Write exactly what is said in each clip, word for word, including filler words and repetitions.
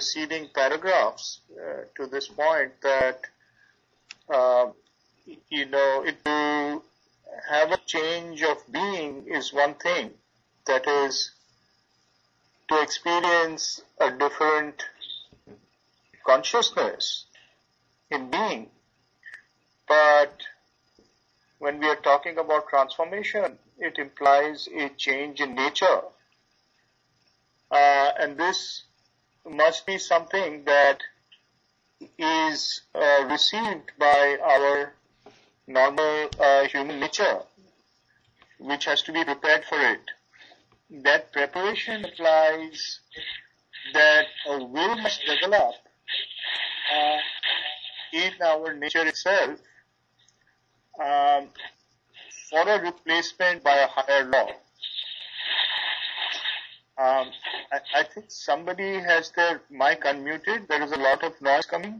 preceding paragraphs uh, to this point that, uh, you know, it to have a change of being is one thing. That is, to experience a different consciousness in being. But when we are talking about transformation, it implies a change in nature. Uh, and this must be something that is uh, received by our normal uh, human nature, which has to be prepared for it. That preparation implies that a will must develop uh, in our nature itself um, for a replacement by a higher law. Um, I, I think somebody has their mic unmuted. There is a lot of noise coming.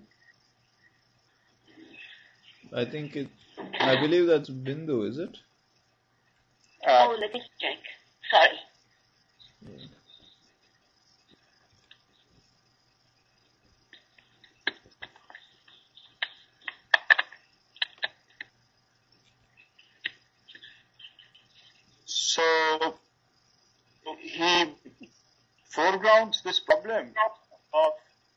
I think it, I believe that's Bindu, is it? Uh, oh, let me check. Sorry. Yeah. So, he foregrounds this problem of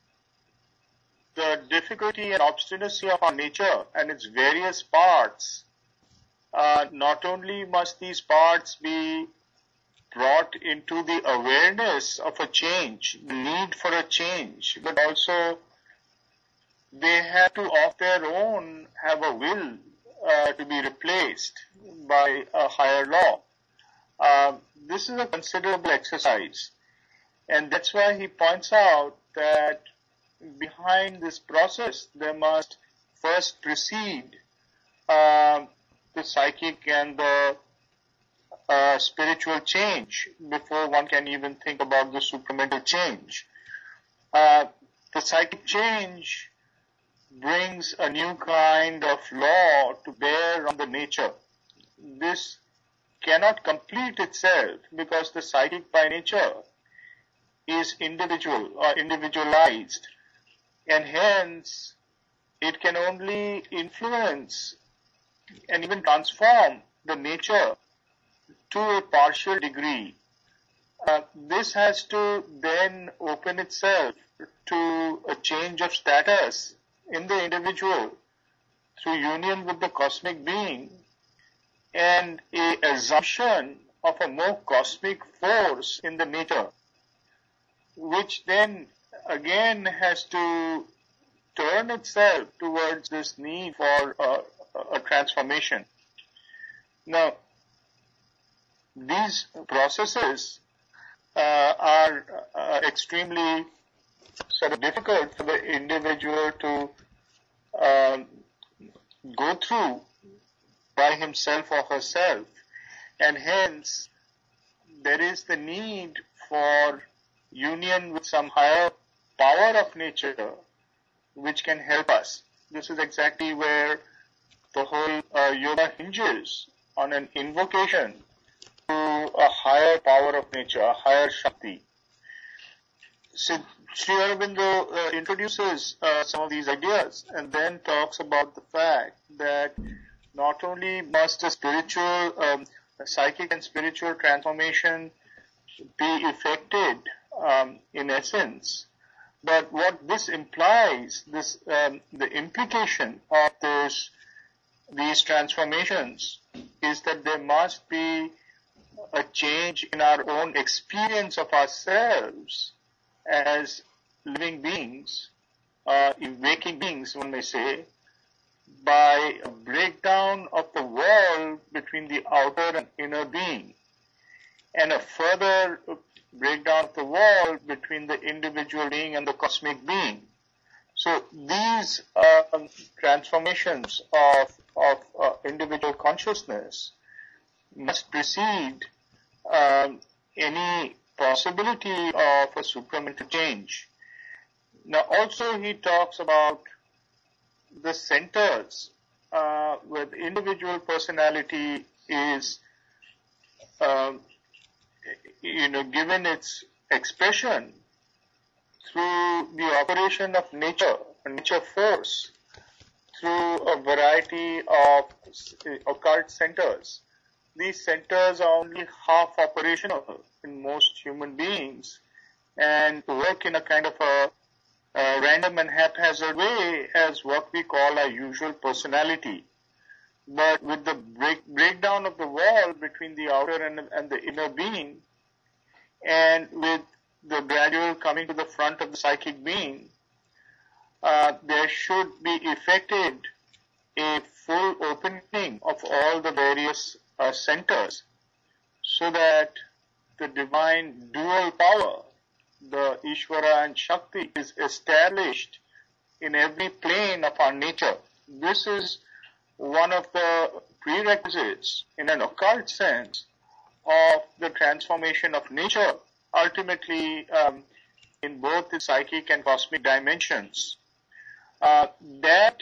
the difficulty and obstinacy of our nature and its various parts. Uh, not only must these parts be brought into the awareness of a change, the need for a change, but also they have to of their own have a will uh, to be replaced by a higher law. Uh, this is a considerable exercise, and that's why he points out that behind this process there must first precede uh, the psychic and the uh, spiritual change before one can even think about the supramental change. Uh, the psychic change brings a new kind of law to bear on the nature. This cannot complete itself because the psychic by nature is individual or individualized, and hence it can only influence and even transform the nature to a partial degree. Uh, this has to then open itself to a change of status in the individual through union with the cosmic being and a assumption of a more cosmic force in the nature, which then again has to turn itself towards this need for uh, a transformation. Now, these processes uh, are uh, extremely sort of difficult for the individual to uh, go through by himself or herself, and hence there is the need for union with some higher power of nature which can help us. This is exactly where the whole uh, yoga hinges on an invocation to a higher power of nature, a higher Shakti. So, Sri Aurobindo uh, introduces uh, some of these ideas and then talks about the fact that not only must a spiritual, um, a psychic and spiritual transformation be effected um, in essence, but what this implies, this um, the implication of this, these transformations is that there must be a change in our own experience of ourselves as living beings, uh, waking beings, one may say, by a breakdown of the wall between the outer and inner being, and a further breakdown of the wall between the individual being and the cosmic being. So these uh, transformations of, of uh, individual consciousness must precede um, any possibility of a supramental change. Now also he talks about the centers uh, where the individual personality is um, you know, given its expression through the operation of nature, nature force, through a variety of occult centers. These centers are only half operational in most human beings and work in a kind of a, a random and haphazard way as what we call our usual personality. But with the break, breakdown of the wall between the outer and, and the inner being, and with the gradual coming to the front of the psychic being, uh, there should be effected a full opening of all the various uh, centers so that the divine dual power, the Ishvara and Shakti, is established in every plane of our nature. This is one of the prerequisites in an occult sense of the transformation of nature, ultimately um, in both the psychic and cosmic dimensions. Uh, that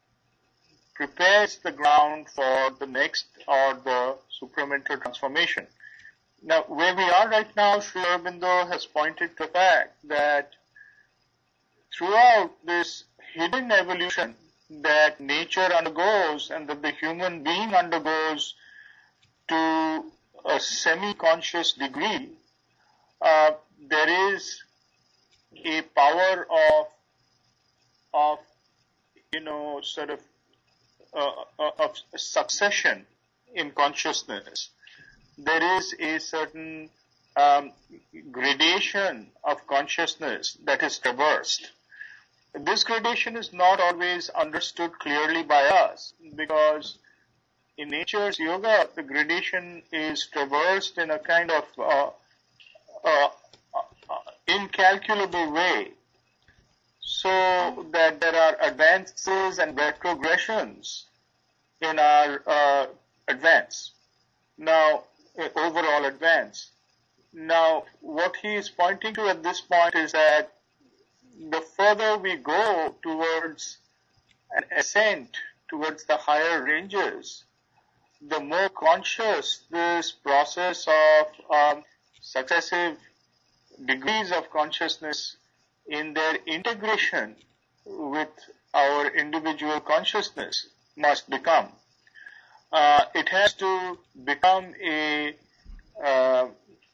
prepares the ground for the next or the supramental transformation. Now, where we are right now, Sri Aurobindo has pointed to the fact that throughout this hidden evolution that nature undergoes and that the human being undergoes to a semi-conscious degree, uh, there is a power of, of, you know, sort of, uh, of succession in consciousness. There is a certain um, gradation of consciousness that is traversed. This gradation is not always understood clearly by us because in nature's yoga, the gradation is traversed in a kind of uh, uh, uh, incalculable way, so that there are advances and retrogressions in our uh, advance. Now, uh, overall advance. Now, what he is pointing to at this point is that the further we go towards an ascent towards the higher ranges, the more conscious this process of um, successive degrees of consciousness in their integration with our individual consciousness must become. Uh, it has to become a, uh,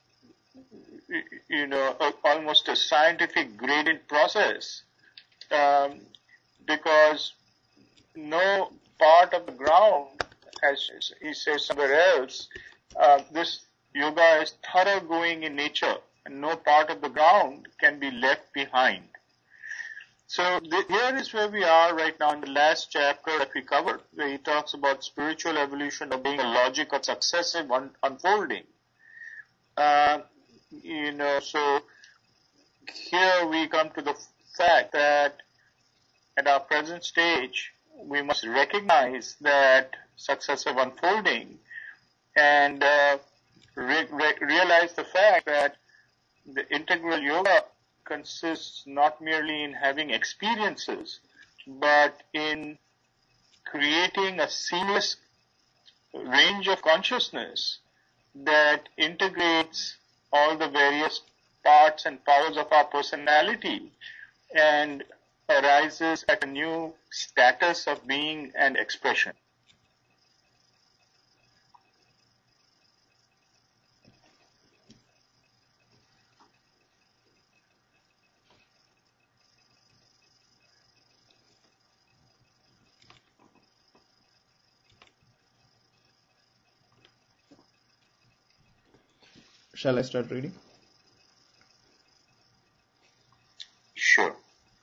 you know, a, almost a scientific gradient process, um, because no part of the ground, as he says somewhere else, uh, this yoga is thoroughgoing in nature, and no part of the ground can be left behind. So the, here is where we are right now in the last chapter that we covered, where he talks about spiritual evolution of being a logic of successive un- unfolding. Uh, you know, so here we come to the fact that at our present stage, we must recognize that successive unfolding and uh, re- re- realize the fact that the integral yoga consists not merely in having experiences, but in creating a seamless range of consciousness that integrates all the various parts and powers of our personality and arises at a new status of being and expression. Shall I start reading? Sure.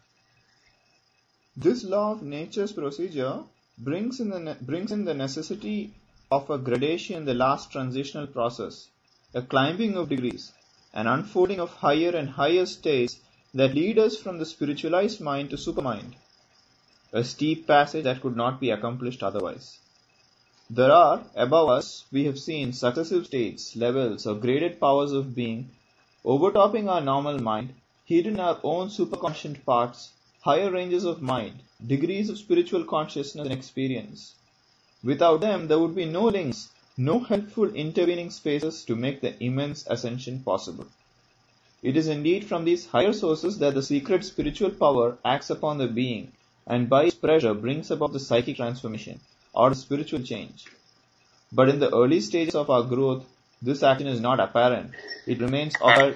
This law of nature's procedure brings in, the ne- brings in the necessity of a gradation in the last transitional process, a climbing of degrees, an unfolding of higher and higher states that lead us from the spiritualized mind to supermind, a steep passage that could not be accomplished otherwise. There are, above us, we have seen successive states, levels, or graded powers of being, overtopping our normal mind, hidden in our own superconscient parts, higher ranges of mind, degrees of spiritual consciousness and experience. Without them, there would be no links, no helpful intervening spaces to make the immense ascension possible. It is indeed from these higher sources that the secret spiritual power acts upon the being and by its pressure brings about the psychic transformation or the spiritual change. But in the early stages of our growth, this action is not apparent. It remains occult,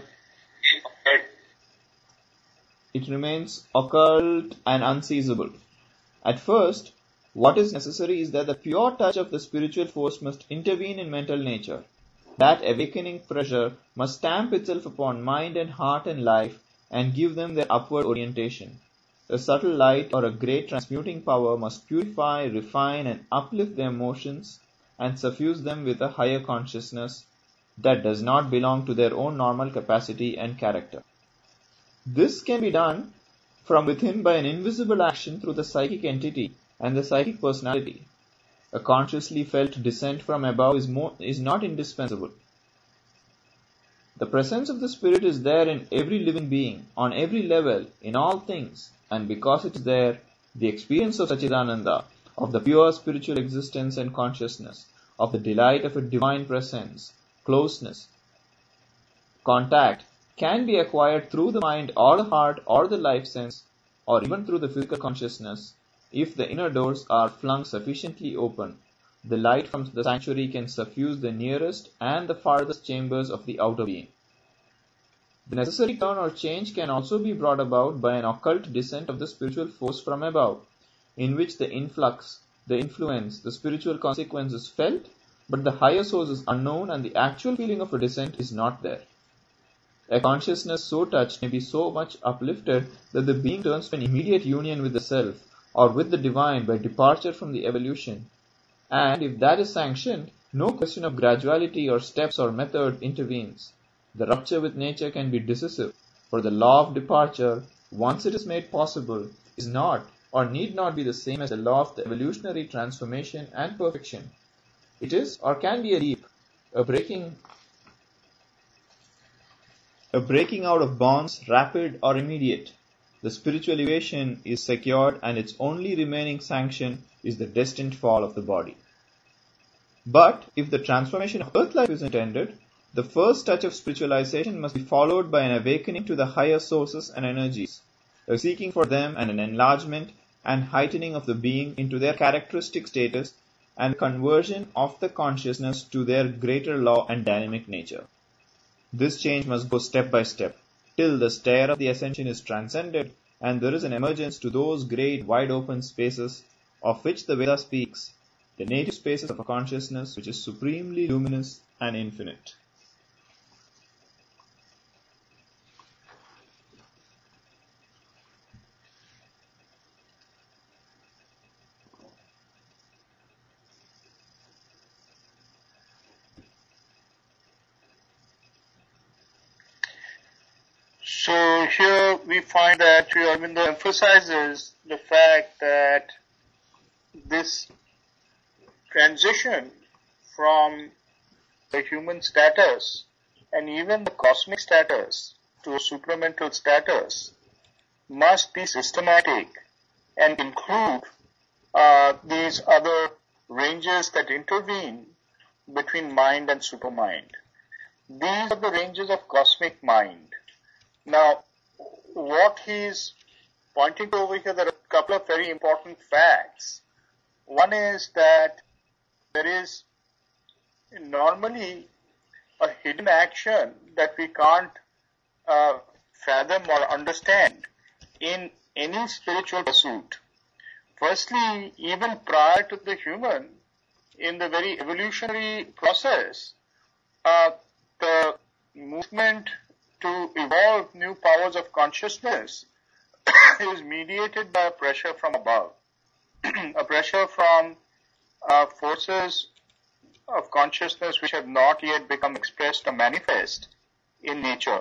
it remains occult and unseizable. At first, what is necessary is that the pure touch of the spiritual force must intervene in mental nature. That awakening pressure must stamp itself upon mind and heart and life and give them their upward orientation. A subtle light or a great transmuting power must purify, refine and uplift their emotions and suffuse them with a higher consciousness that does not belong to their own normal capacity and character. This can be done from within by an invisible action through the psychic entity and the psychic personality. A consciously felt descent from above is, more, is not indispensable. The presence of the Spirit is there in every living being, on every level, in all things, and because it is there, the experience of Satchidananda, of the pure spiritual existence and consciousness, of the delight of a divine presence, closeness, contact, can be acquired through the mind or the heart or the life sense, or even through the physical consciousness. If the inner doors are flung sufficiently open, the light from the sanctuary can suffuse the nearest and the farthest chambers of the outer being. The necessary turn or change can also be brought about by an occult descent of the spiritual force from above, in which the influx, the influence, the spiritual consequence is felt, but the higher source is unknown and the actual feeling of a descent is not there. A consciousness so touched may be so much uplifted that the being turns to an immediate union with the self, or with the divine by departure from the evolution. And if that is sanctioned, no question of graduality or steps or method intervenes. The rupture with nature can be decisive, for the law of departure, once it is made possible, is not or need not be the same as the law of the evolutionary transformation and perfection. It is or can be a leap, a breaking, a breaking out of bonds, rapid or immediate. The spiritual elevation is secured and its only remaining sanction is the destined fall of the body. But if the transformation of earth life is intended, the first touch of spiritualization must be followed by an awakening to the higher sources and energies, a seeking for them and an enlargement and heightening of the being into their characteristic status and conversion of the consciousness to their greater law and dynamic nature. This change must go step by step, till the stair of the ascension is transcended and there is an emergence to those great wide open spaces of which the Veda speaks, the native spaces of a consciousness which is supremely luminous and infinite. So here we find that Sri Aurobindo emphasizes the fact that this transition from the human status and even the cosmic status to a supramental status must be systematic and include uh, these other ranges that intervene between mind and supermind. These are the ranges of cosmic mind. Now, what he's pointing to over here, there are a couple of very important facts. One is that there is normally a hidden action that we can't uh, fathom or understand in any spiritual pursuit. Firstly, even prior to the human, in the very evolutionary process, uh, the movement to evolve new powers of consciousness is mediated by a pressure from above, a pressure from uh, forces of consciousness which have not yet become expressed or manifest in nature.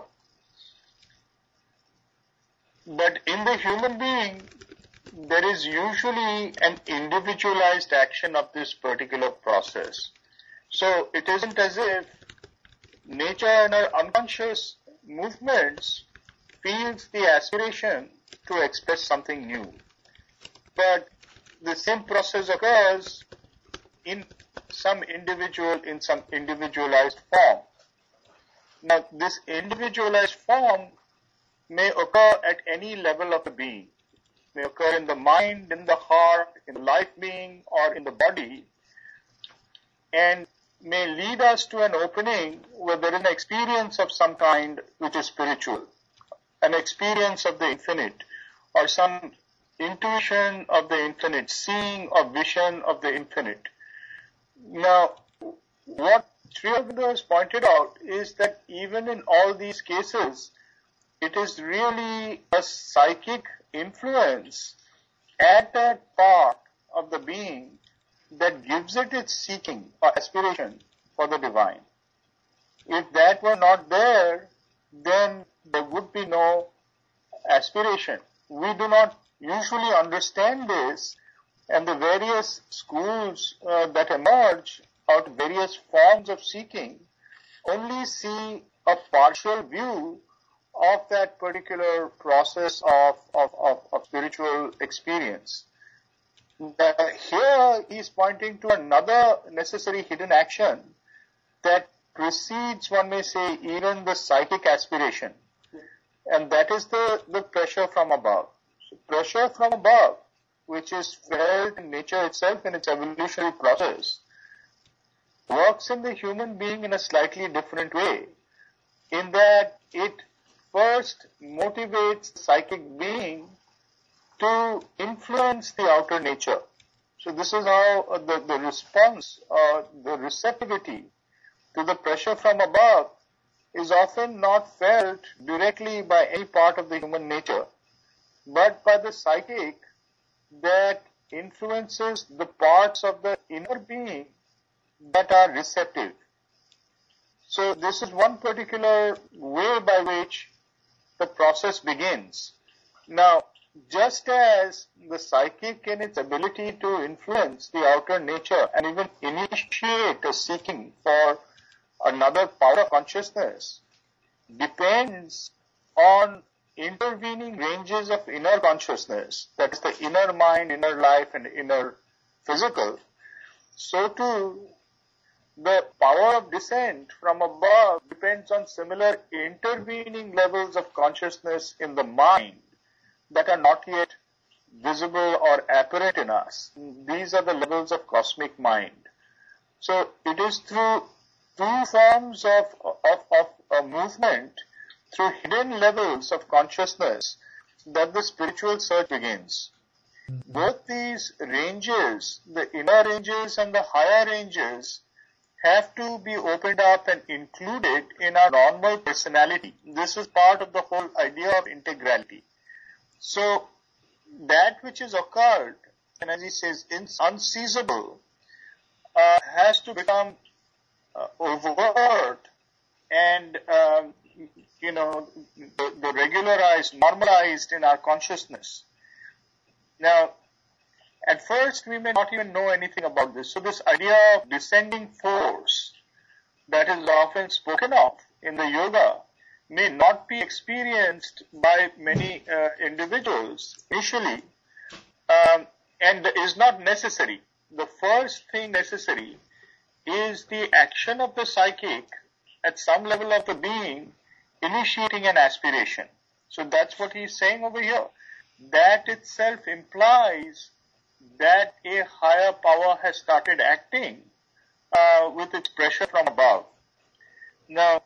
But in the human being, there is usually an individualized action of this particular process. So it isn't as if nature and our unconscious movements feels the aspiration to express something new. But the same process occurs in some individual, in some individualized form. Now, this individualized form may occur at any level of the being. May occur in the mind, in the heart, in the life being, or in the body, and may lead us to an opening where there is an experience of some kind which is spiritual, an experience of the infinite, or some intuition of the infinite, seeing or vision of the infinite. Now, what Sri Aurobindo has pointed out is that even in all these cases, it is really a psychic influence at that part of the being that gives it its seeking or aspiration for the divine. If that were not there, then there would be no aspiration. We do not usually understand this, and the various schools uh, that emerge out of various forms of seeking only see a partial view of that particular process of, of, of, of spiritual experience. Uh, here he is pointing to another necessary hidden action that precedes, one may say, even the psychic aspiration, and that is the, the pressure from above. So pressure from above, which is felt in nature itself in its evolutionary process, works in the human being in a slightly different way, in that it first motivates the psychic being to influence the outer nature. So this is how uh, the, the response, uh, the receptivity to the pressure from above is often not felt directly by any part of the human nature, but by the psychic that influences the parts of the inner being that are receptive. So this is one particular way by which the process begins. Now, just as the psychic in its ability to influence the outer nature and even initiate a seeking for another power of consciousness depends on intervening ranges of inner consciousness, that is the inner mind, inner life, and inner physical, so too the power of descent from above depends on similar intervening levels of consciousness in the mind that are not yet visible or apparent in us. These are the levels of cosmic mind. So it is through two forms of, of, of, of movement, through hidden levels of consciousness, that the spiritual search begins. Both these ranges, the inner ranges and the higher ranges, have to be opened up and included in our normal personality. This is part of the whole idea of integrality. So that which is occurred, and as he says, unseizable, uh, has to become uh, overt and, uh, you know, the, the regularized, normalized in our consciousness. Now, at first, we may not even know anything about this. So this idea of descending force that is often spoken of in the yoga may not be experienced by many uh, individuals initially, um, and is not necessary. The first thing necessary is the action of the psychic at some level of the being initiating an aspiration. So that's what he's saying over here. That itself implies that a higher power has started acting uh, with its pressure from above. Now,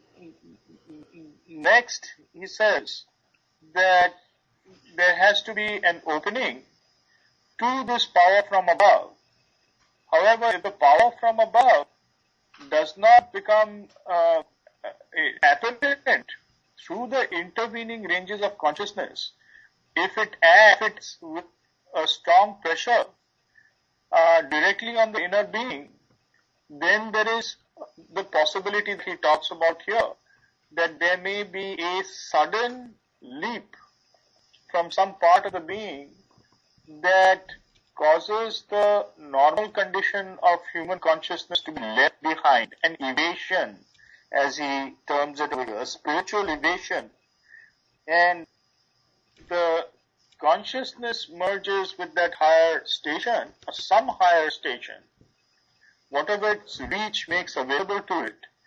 next he says that there has to be an opening to this power from above. However, if the power from above does not become uh, apparent through the intervening ranges of consciousness, if it acts with a strong pressure uh, directly on the inner being, then there is the possibility that he talks about here, that there may be a sudden leap from some part of the being that causes the normal condition of human consciousness to be left behind, an evasion, as he terms it, a spiritual evasion, and the consciousness merges with that higher station, or some higher station, whatever its reach makes available to it,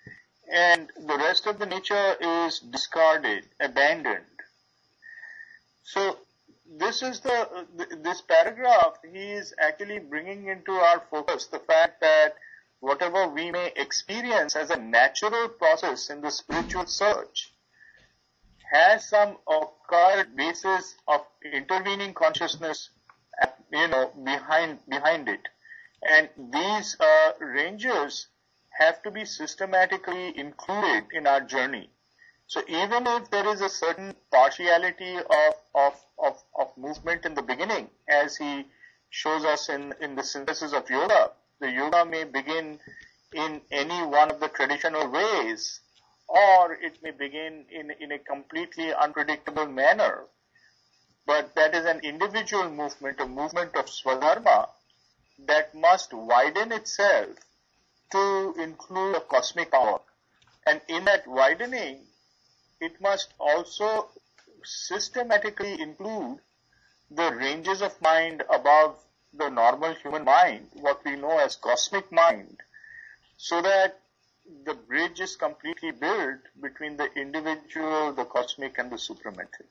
and the rest of the nature is discarded, abandoned. So this is the, this paragraph, he is actually bringing into our focus the fact that whatever we may experience as a natural process in the spiritual search has some occult basis of intervening consciousness, you know, behind, behind it. And these uh, ranges have to be systematically included in our journey. So even if there is a certain partiality of, of, of, of movement in the beginning, as he shows us in, in the synthesis of yoga, the yoga may begin in any one of the traditional ways, or it may begin in, in a completely unpredictable manner. But that is an individual movement, a movement of Swadharma that must widen itself to include a cosmic power. And in that widening, it must also systematically include the ranges of mind above the normal human mind, what we know as cosmic mind, so that the bridge is completely built between the individual, the cosmic, and the supramental.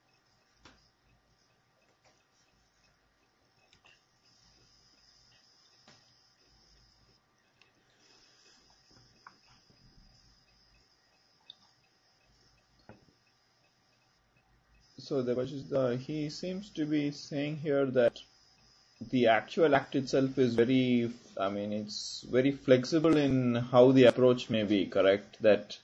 So the the, he seems to be saying here that the actual act itself is very, I mean, it's very flexible in how the approach may be, correct? That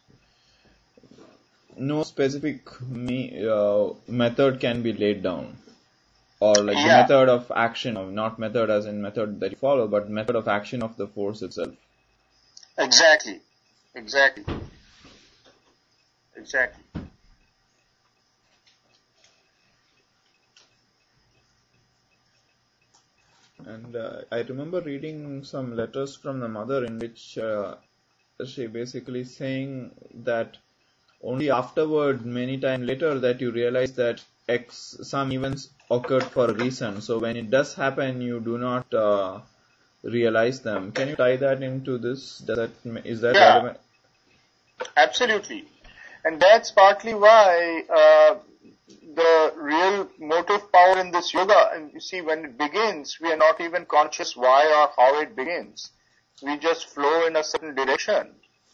no specific me, uh, method can be laid down. Or like yeah. the method of action, not method as in method that you follow, but method of action of the force itself. Exactly. Exactly. Exactly. And uh, I remember reading some letters from the mother in which uh, she basically saying that only afterward, many times later, that you realize that X, some events occurred for a reason. So when it does happen, you do not uh, realize them. Can you tie that into this? Does that, is that yeah, relevant? Absolutely. And that's partly why uh, the real motive power in this yoga, and you see when it begins, we are not even conscious why or how it begins. We just flow in a certain direction.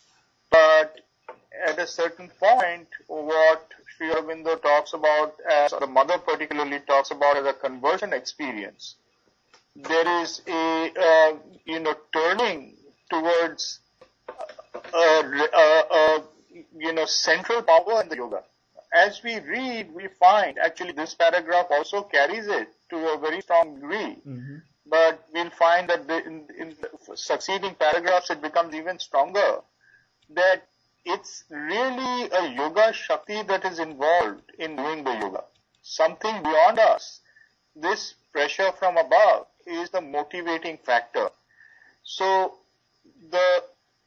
But at a certain point, what Sri Aurobindo talks about, as or the mother particularly talks about as a conversion experience, there is a, uh, you know, turning towards a, a, a, you know, central power in the yoga. As we read, we find, actually this paragraph also carries it to a very strong degree, mm-hmm. but we'll find that the, in, in the succeeding paragraphs it becomes even stronger, that it's really a yoga Shakti that is involved in doing the yoga. Something beyond us. This pressure from above is the motivating factor. So the,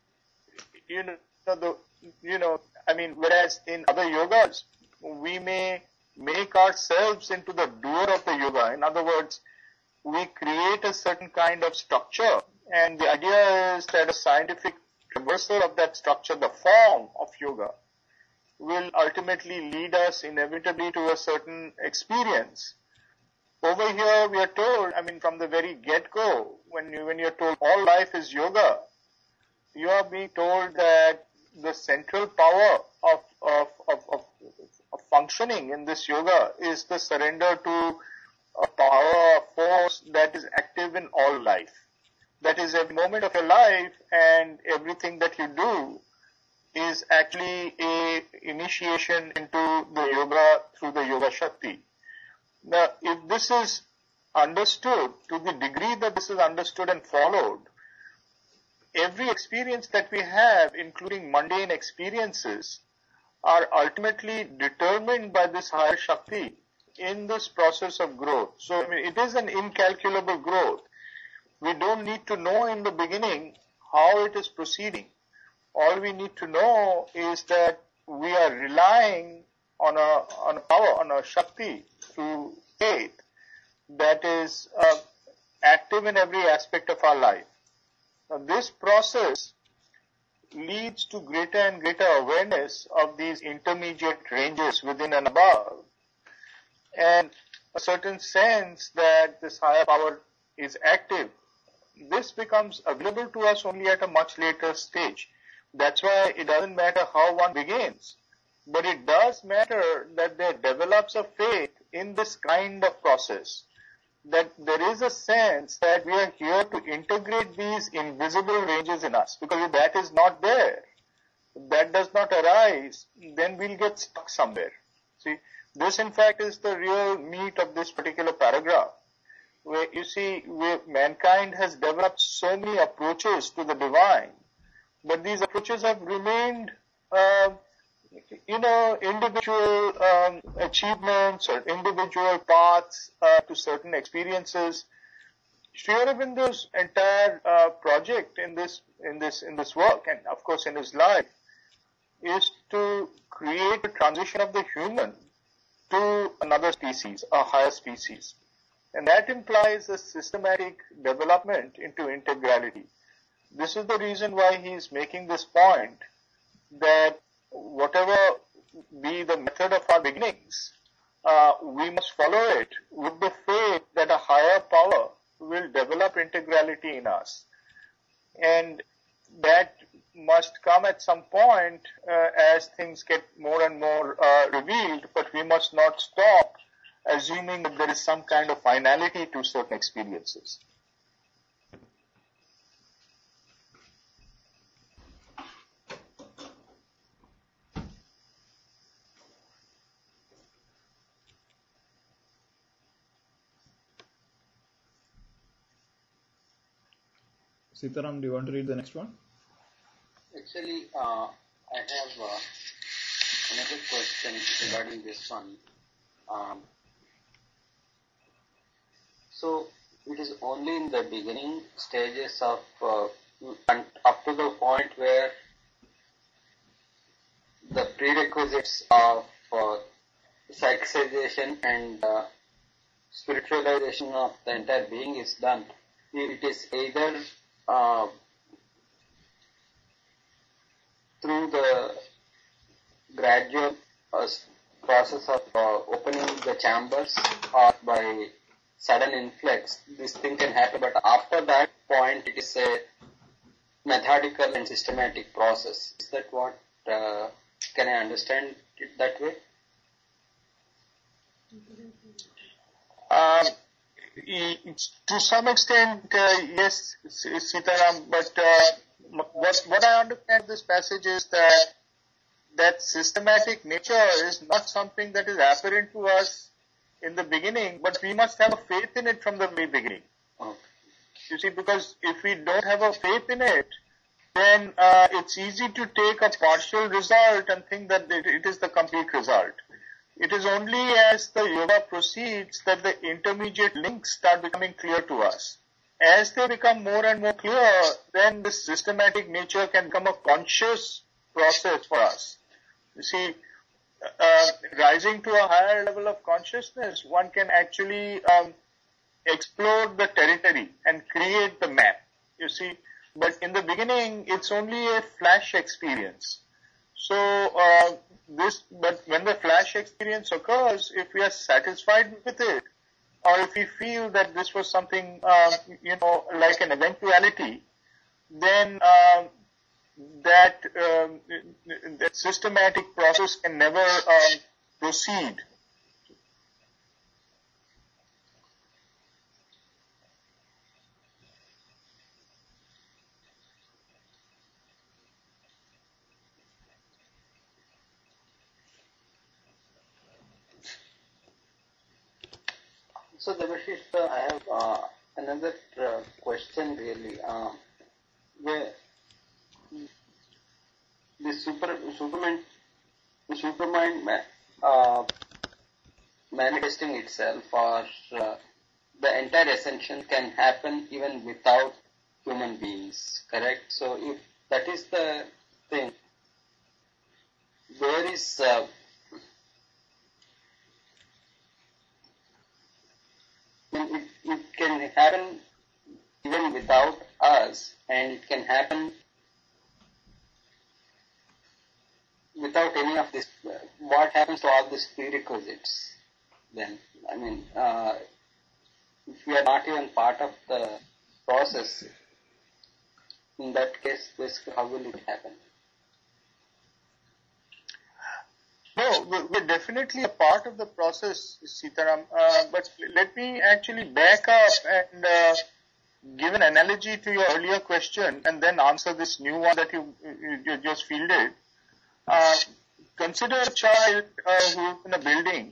you know, the, you know, I mean, whereas in other yogas, we may make ourselves into the doer of the yoga. In other words, we create a certain kind of structure, and the idea is that a scientific reversal of that structure, the form of yoga, will ultimately lead us inevitably to a certain experience. Over here, we are told, I mean, from the very get-go, when, you, when you're told all life is yoga, you are being told that the central power of, of, of, of, of functioning in this yoga is the surrender to a power, a force that is active in all life. That is every moment of your life, and everything that you do is actually a initiation into the yoga through the yoga Shakti. Now, if this is understood, to the degree that this is understood and followed, every experience that we have, including mundane experiences, are ultimately determined by this higher Shakti in this process of growth. So, I mean, it is an incalculable growth. We don't need to know in the beginning how it is proceeding. All we need to know is that we are relying on a, on a power, on a Shakti through faith that is uh, active in every aspect of our life. Now, this process leads to greater and greater awareness of these intermediate ranges within and above, and a certain sense that this higher power is active. This becomes available to us only at a much later stage. That's why it doesn't matter how one begins, but it does matter that there develops a faith in this kind of process, that there is a sense that we are here to integrate these invisible ranges in us, because if that is not there, if that does not arise, then we'll get stuck somewhere. See, this in fact is the real meat of this particular paragraph, where you see where mankind has developed so many approaches to the divine, but these approaches have remained uh, you know, individual um, achievements or individual paths uh, to certain experiences. Sri Aurobindo's entire uh, project in this, in this, in this work, and of course in his life, is to create a transition of the human to another species, a higher species. And that implies a systematic development into integrality. This is the reason why he is making this point, that whatever be the method of our beginnings, uh, we must follow it with the faith that a higher power will develop integrality in us. And that must come at some point uh, as things get more and more uh, revealed, but we must not stop assuming that there is some kind of finality to certain experiences. Sitaram, do you want to read the next one? Actually, uh, I have uh, another question regarding this one. Um, so, it is only in the beginning stages of, uh, up to the point where the prerequisites of uh, psychization and uh, spiritualization of the entire being is done. It is either Uh, through the gradual uh, process of uh, opening the chambers or by sudden influx, this thing can happen, but after that point it is a methodical and systematic process. Is that what, uh, can I understand it that way? Um, To some extent, uh, yes, Sitaram, but uh, what, what I understand this passage is that that systematic nature is not something that is apparent to us in the beginning, but we must have a faith in it from the very beginning. Okay. You see, because if we don't have a faith in it, then uh, it's easy to take a partial result and think that it, it is the complete result. It is only as the yoga proceeds that the intermediate links start becoming clear to us. As they become more and more clear, then this systematic nature can become a conscious process for us. You see, uh, rising to a higher level of consciousness, one can actually um, explore the territory and create the map. You see, but in the beginning, it's only a flash experience. So, uh, This, but when the flash experience occurs, if we are satisfied with it, or if we feel that this was something, uh, you know, like an eventuality, then uh, that um, that systematic process can never um, proceed. So, Debashish, uh, I have uh, another uh, question really. Uh, where the super, superman, the supermind uh, manifesting itself, or uh, the entire ascension can happen even without human beings, correct? So, if that is the thing, there is uh, It, it can happen even without us, and it can happen without any of this, uh, what happens to all these prerequisites then? I mean, uh, if we are not even part of the process, in that case, basically, how will it happen? No, we're definitely a part of the process, Sitaram. Uh, but let me actually back up and uh, give an analogy to your earlier question and then answer this new one that you, you, you just fielded. Uh, consider a child uh, who's in a building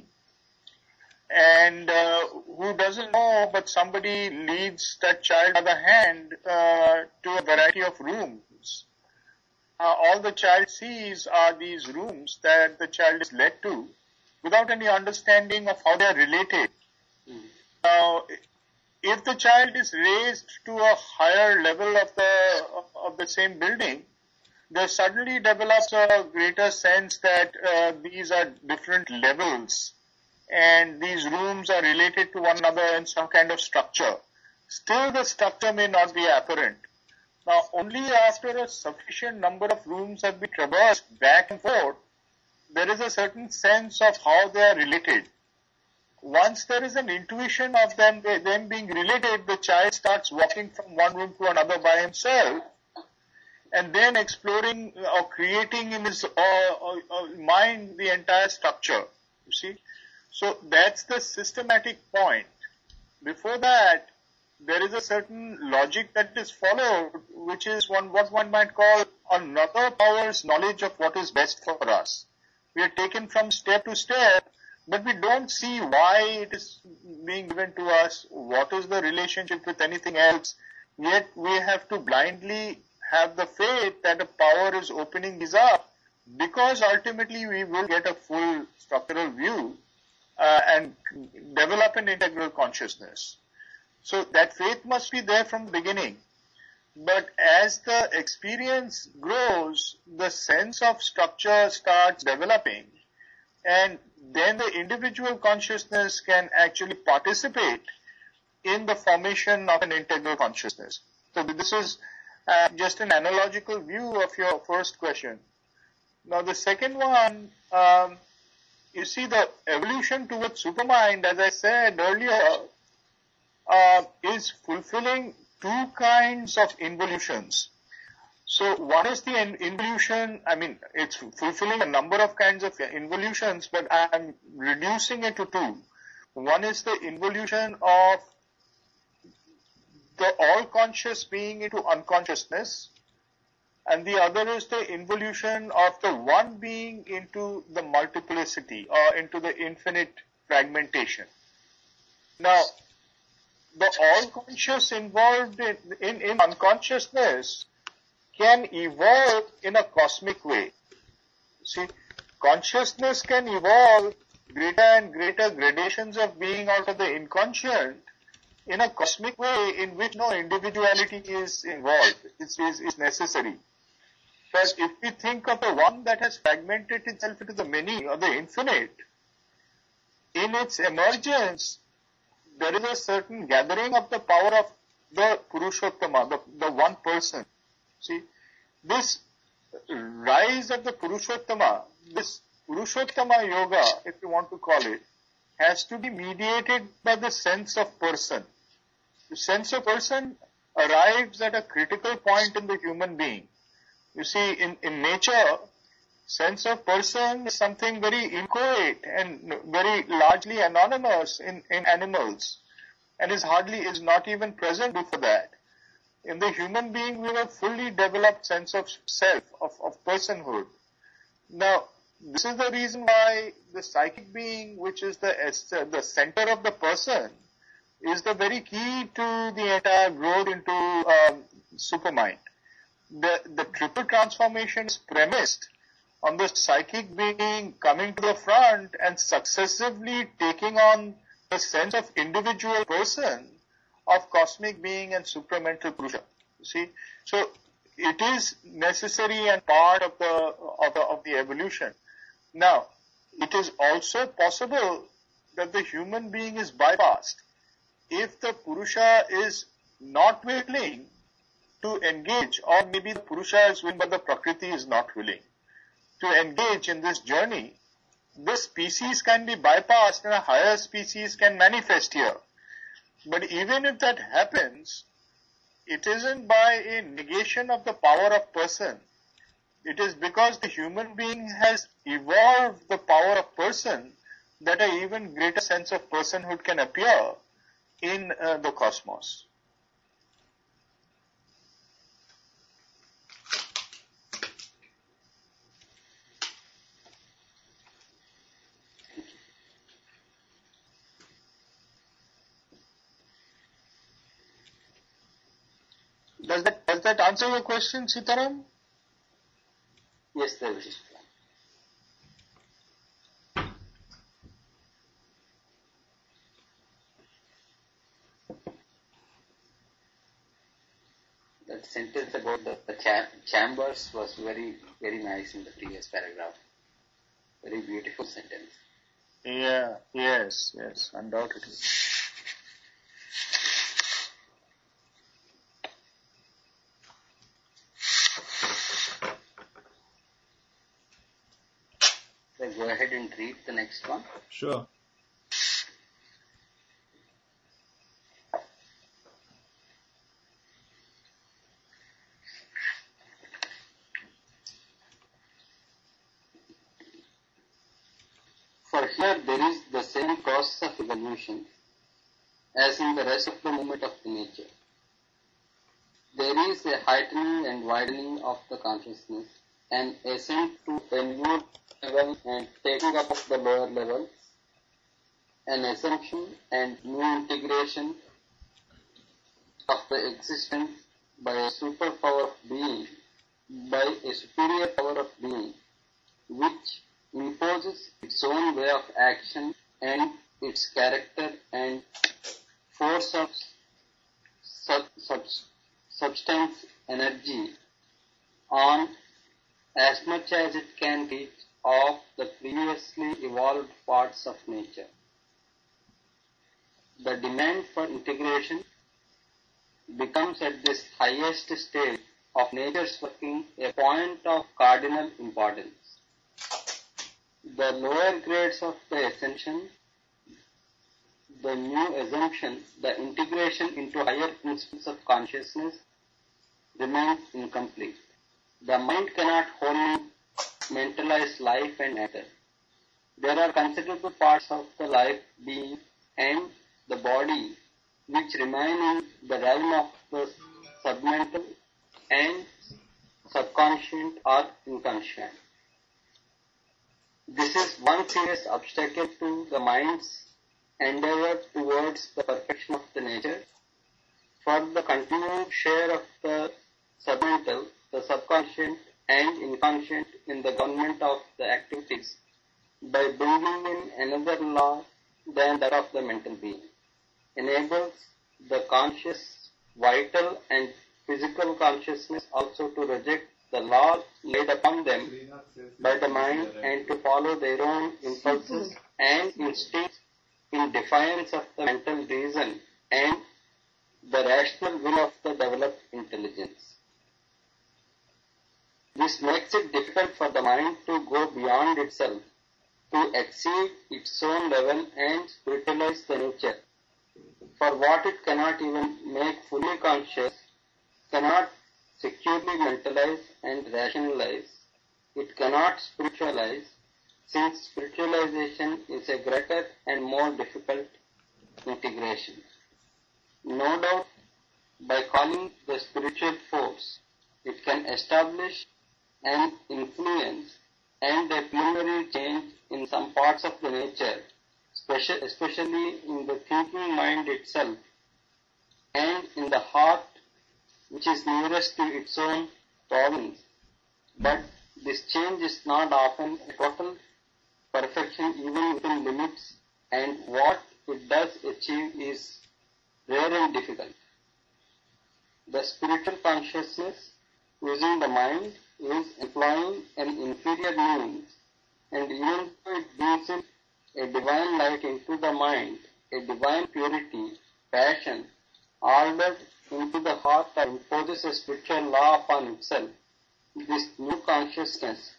and uh, who doesn't know, but somebody leads that child by the hand uh, to a variety of rooms. Uh, all the child sees are these rooms that the child is led to without any understanding of how they are related. Mm. Now, if the child is raised to a higher level of the of the same building, there suddenly develops a greater sense that uh, these are different levels and these rooms are related to one another in some kind of structure. Still, the structure may not be apparent. Now, only after a sufficient number of rooms have been traversed back and forth, there is a certain sense of how they are related. Once there is an intuition of them, them being related, the child starts walking from one room to another by himself, and then exploring or creating in his uh, uh, mind the entire structure. You see? So that's the systematic point. Before that, there is a certain logic that is followed, which is one what one might call another power's knowledge of what is best for us. We are taken from step to step, but we don't see why it is being given to us, what is the relationship with anything else, yet we have to blindly have the faith that a power is opening these up, because ultimately we will get a full structural view uh, and develop an integral consciousness. So that faith must be there from the beginning. But as the experience grows, the sense of structure starts developing, and then the individual consciousness can actually participate in the formation of an integral consciousness. So this is uh, just an analogical view of your first question. Now the second one, um, you see the evolution towards supermind, as I said earlier, Uh, is fulfilling two kinds of involutions. So one is the involution, I mean, it's fulfilling a number of kinds of involutions, but I'm reducing it to two. One is the involution of the all-conscious being into unconsciousness, and the other is the involution of the one being into the multiplicity, or into the infinite fragmentation. Now, the all-conscious involved in, in, in unconsciousness can evolve in a cosmic way. See, consciousness can evolve greater and greater gradations of being out of the inconscient in a cosmic way in which no individuality is involved, is, is, is necessary. But if we think of the one that has fragmented itself into the many or the infinite, in its emergence, there is a certain gathering of the power of the Purushottama, the, the one person. See, this rise of the Purushottama, this Purushottama yoga, if you want to call it, has to be mediated by the sense of person. The sense of person arrives at a critical point in the human being. You see, in, in nature, sense of person is something very inchoate and very largely anonymous in, in animals, and is hardly, is not even present before that. In the human being, we have a fully developed sense of self, of, of personhood. Now, this is the reason why the psychic being, which is the, the center of the person, is the very key to the entire growth into um, supermind. The, the triple transformation is premised on the psychic being coming to the front and successively taking on the sense of individual person of cosmic being and supramental Purusha. You see, so it is necessary and part of the of the, of the evolution. Now, it is also possible that the human being is bypassed if the Purusha is not willing to engage, or maybe the Purusha is willing but the Prakriti is not willing. to engage in this journey, this species can be bypassed and a higher species can manifest here. But even if that happens, it isn't by a negation of the power of person. It is because the human being has evolved the power of person that an even greater sense of personhood can appear in uh, the cosmos. Does that, does that answer your question, Sitaram? Yes, there is. That sentence about the, the cha- chambers was very, very nice in the previous paragraph. Very beautiful sentence. Yeah, yes, yes, undoubtedly. So go ahead and read the next one. Sure. For here there is the same process of evolution as in the rest of the movement of the nature. There is a heightening and widening of the consciousness, an ascent to a new level and taking up of the lower levels, an assumption and new integration of the existence by a super power of being, by a superior power of being, which imposes its own way of action and its character and force of sub, sub, substance energy on as much as it can reach of the previously evolved parts of nature. The demand for integration becomes at this highest stage of nature's working a point of cardinal importance. The lower grades of the ascension, the new assumption, the integration into higher principles of consciousness remains incomplete. The mind cannot wholly mentalize life and matter. There are considerable parts of the life being and the body which remain in the realm of the submental and subconscious or inconscient. This is one serious obstacle to the mind's endeavor towards the perfection of the nature. For the continued share of the submental, the subconscious and inconscient in the government of the activities by building in another law than that of the mental being, enables the conscious, vital and physical consciousness also to reject the law laid upon them by the mind and to follow their own impulses and instincts in defiance of the mental reason and the rational will of the developed intelligence. This makes it difficult for the mind to go beyond itself, to exceed its own level and spiritualize the nature. For what it cannot even make fully conscious, cannot securely mentalize and rationalize, it cannot spiritualize, since spiritualization is a greater and more difficult integration. No doubt, by calling the spiritual force, it can establish an influence and a preliminary change in some parts of the nature, especially in the thinking mind itself and in the heart which is nearest to its own province. But this change is not often a total perfection even within limits, and what it does achieve is rare and difficult. The spiritual consciousness using the mind is employing an inferior means, and even though it brings in a divine light into the mind, a divine purity, passion, ordered into the heart that imposes a spiritual law upon itself, this new consciousness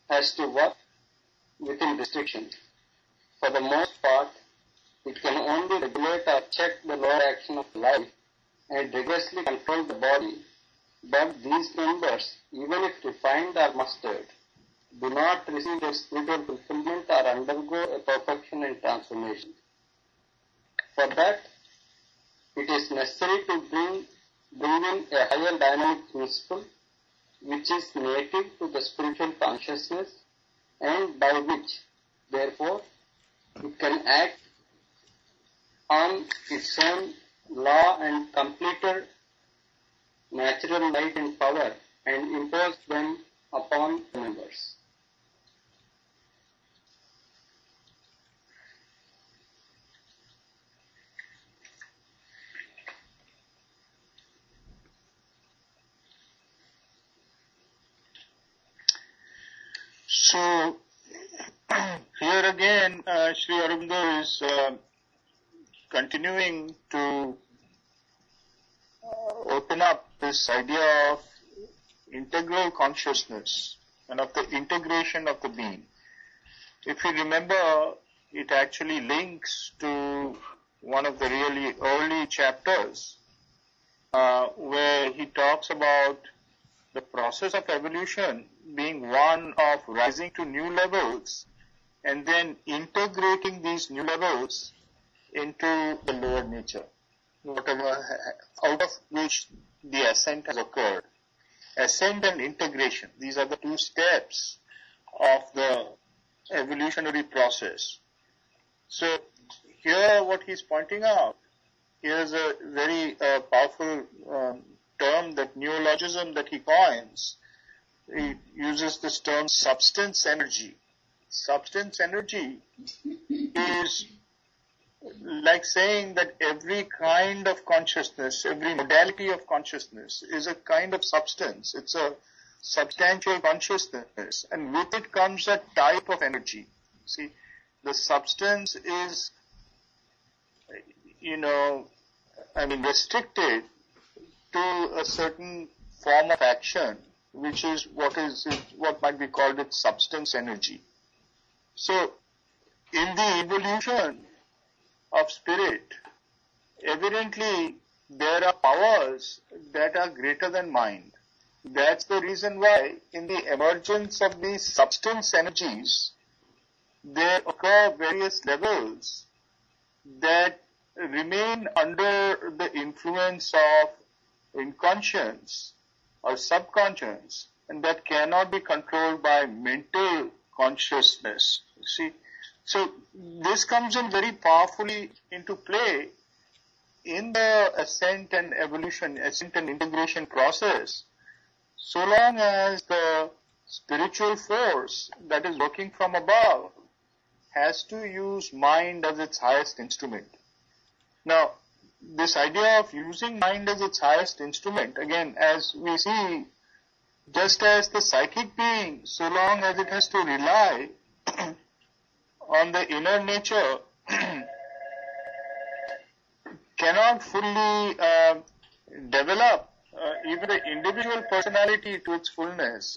has to work within restriction. For the most part, it can only regulate or check the lower action of life and rigorously control the body. But these members, even if refined or mastered, do not receive their spiritual fulfillment or undergo a perfection and transformation. For that, it is necessary to bring, bring in a higher dynamic principle which is native to the spiritual consciousness and by which, therefore, it can act on its own law and completer natural light and power and impose them upon the members. So, here again, uh, Sri Aurobindo is uh, continuing to uh, open up this idea of integral consciousness and of the integration of the being. If you remember, it actually links to one of the really early chapters uh, where he talks about the process of evolution being one of rising to new levels and then integrating these new levels into the lower nature, whatever, out of which the ascent has occurred. Ascent and integration, these are the two steps of the evolutionary process. So here what he's pointing out, here's a very uh, powerful um, term, that neologism that he coins. He uses this term substance energy. Substance energy is like saying that every kind of consciousness, every modality of consciousness is a kind of substance. It's a substantial consciousness, and with it comes a type of energy. See, the substance is, you know, I mean, restricted to a certain form of action, which is what is what might be called its substance energy. So, in the evolution of spirit, evidently there are powers that are greater than mind. That's the reason why in the emergence of these substance energies, there occur various levels that remain under the influence of inconscience or subconscious, and that cannot be controlled by mental consciousness. See, so this comes in very powerfully into play in the ascent and evolution, ascent and integration process, so long as the spiritual force that is working from above has to use mind as its highest instrument. Now, this idea of using mind as its highest instrument, again, as we see, just as the psychic being, so long as it has to rely on the inner nature, cannot fully uh, develop uh, even the individual personality to its fullness,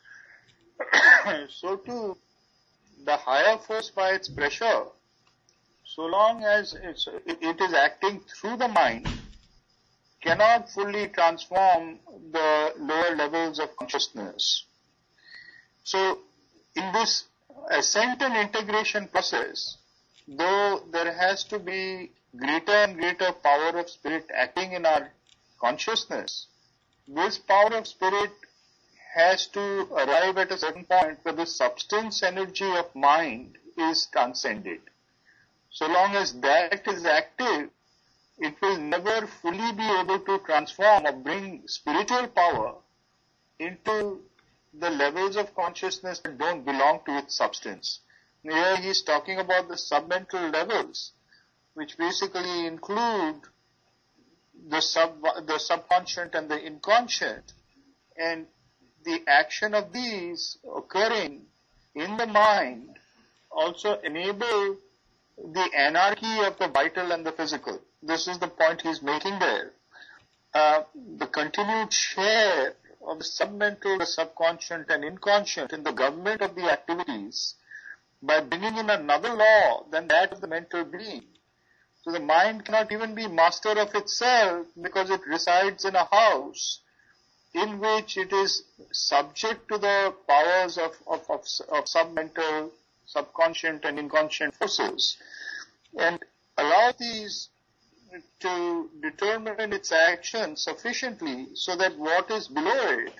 so too the higher force by its pressure, so long as it's, it is acting through the mind, cannot fully transform the lower levels of consciousness. So, in this ascent and integration process, though there has to be greater and greater power of spirit acting in our consciousness, this power of spirit has to arrive at a certain point where the substance energy of mind is transcended. So long as that is active, it will never fully be able to transform or bring spiritual power into the levels of consciousness that don't belong to its substance. Here he is talking about the submental levels, which basically include the sub, the subconscious and the inconscient, and the action of these occurring in the mind also enable the anarchy of the vital and the physical. This is the point he's making there. Uh, the continued share of the submental, the subconscious and inconscient in the government of the activities by bringing in another law than that of the mental being. So the mind cannot even be master of itself because it resides in a house in which it is subject to the powers of, of, of, of submental, subconscious and inconscient forces, and allow these to determine its action sufficiently so that what is below it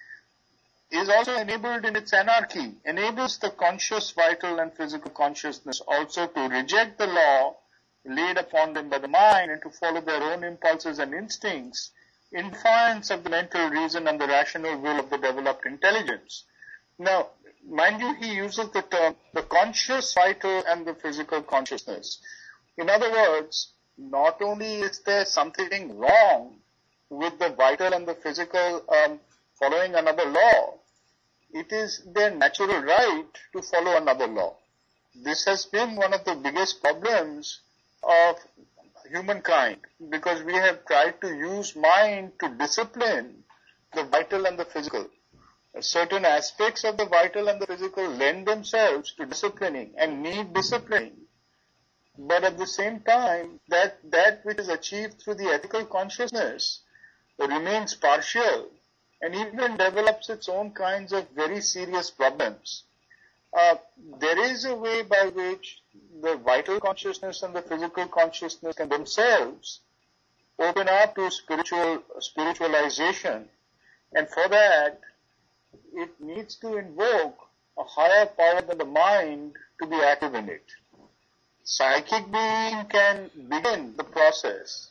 is also enabled in its anarchy, enables the conscious, vital and physical consciousness also to reject the law laid upon them by the mind and to follow their own impulses and instincts in defiance of the mental reason and the rational will of the developed intelligence. Now, mind you, he uses the term the conscious, vital and the physical consciousness. In other words, not only is there something wrong with the vital and the physical um, following another law, it is their natural right to follow another law. This has been one of the biggest problems of humankind because we have tried to use mind to discipline the vital and the physical. Certain aspects of the vital and the physical lend themselves to disciplining and need disciplining. But at the same time, that, that which is achieved through the ethical consciousness remains partial and even develops its own kinds of very serious problems. Uh, there is a way by which the vital consciousness and the physical consciousness can themselves open up to spiritual spiritualization, and for that, it needs to invoke a higher power than the mind to be active in it. Psychic being can begin the process,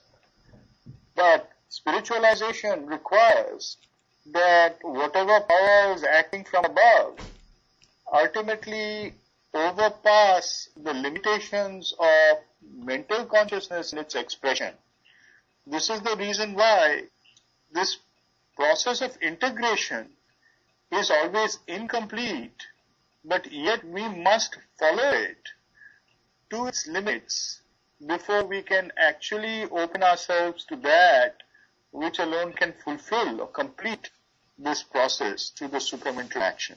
but spiritualization requires that whatever power is acting from above ultimately overpass the limitations of mental consciousness in its expression. This is the reason why this process of integration is always incomplete, but yet we must follow it to its limits before we can actually open ourselves to that which alone can fulfill or complete this process through the supramental action.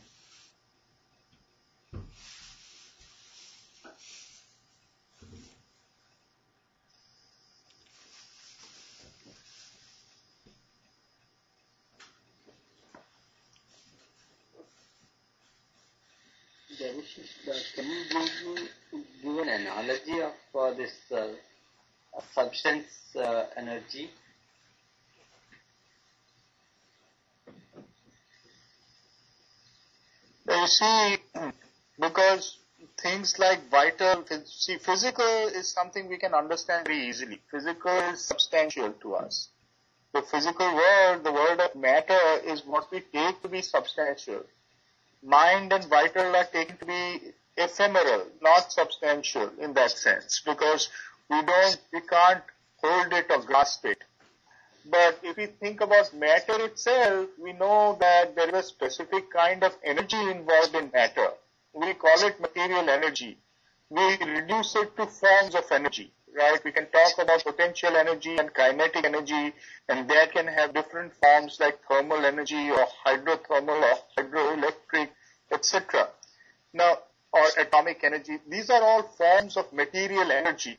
Can you give, give an analogy of uh, this uh, substance uh, energy? You see, because things like vital, see, physical is something we can understand very easily. Physical is substantial to us. The physical world, the world of matter, is what we take to be substantial. Mind and vital are taken to be ephemeral, not substantial in that sense, because we don't, we can't hold it or grasp it. But if we think about matter itself, we know that there is a specific kind of energy involved in matter. We call it material energy. We reduce it to forms of energy, right? We can talk about potential energy and kinetic energy, and that can have different forms like thermal energy or hydrothermal or hydroelectric, et cetera. Now, or atomic energy. These are all forms of material energy.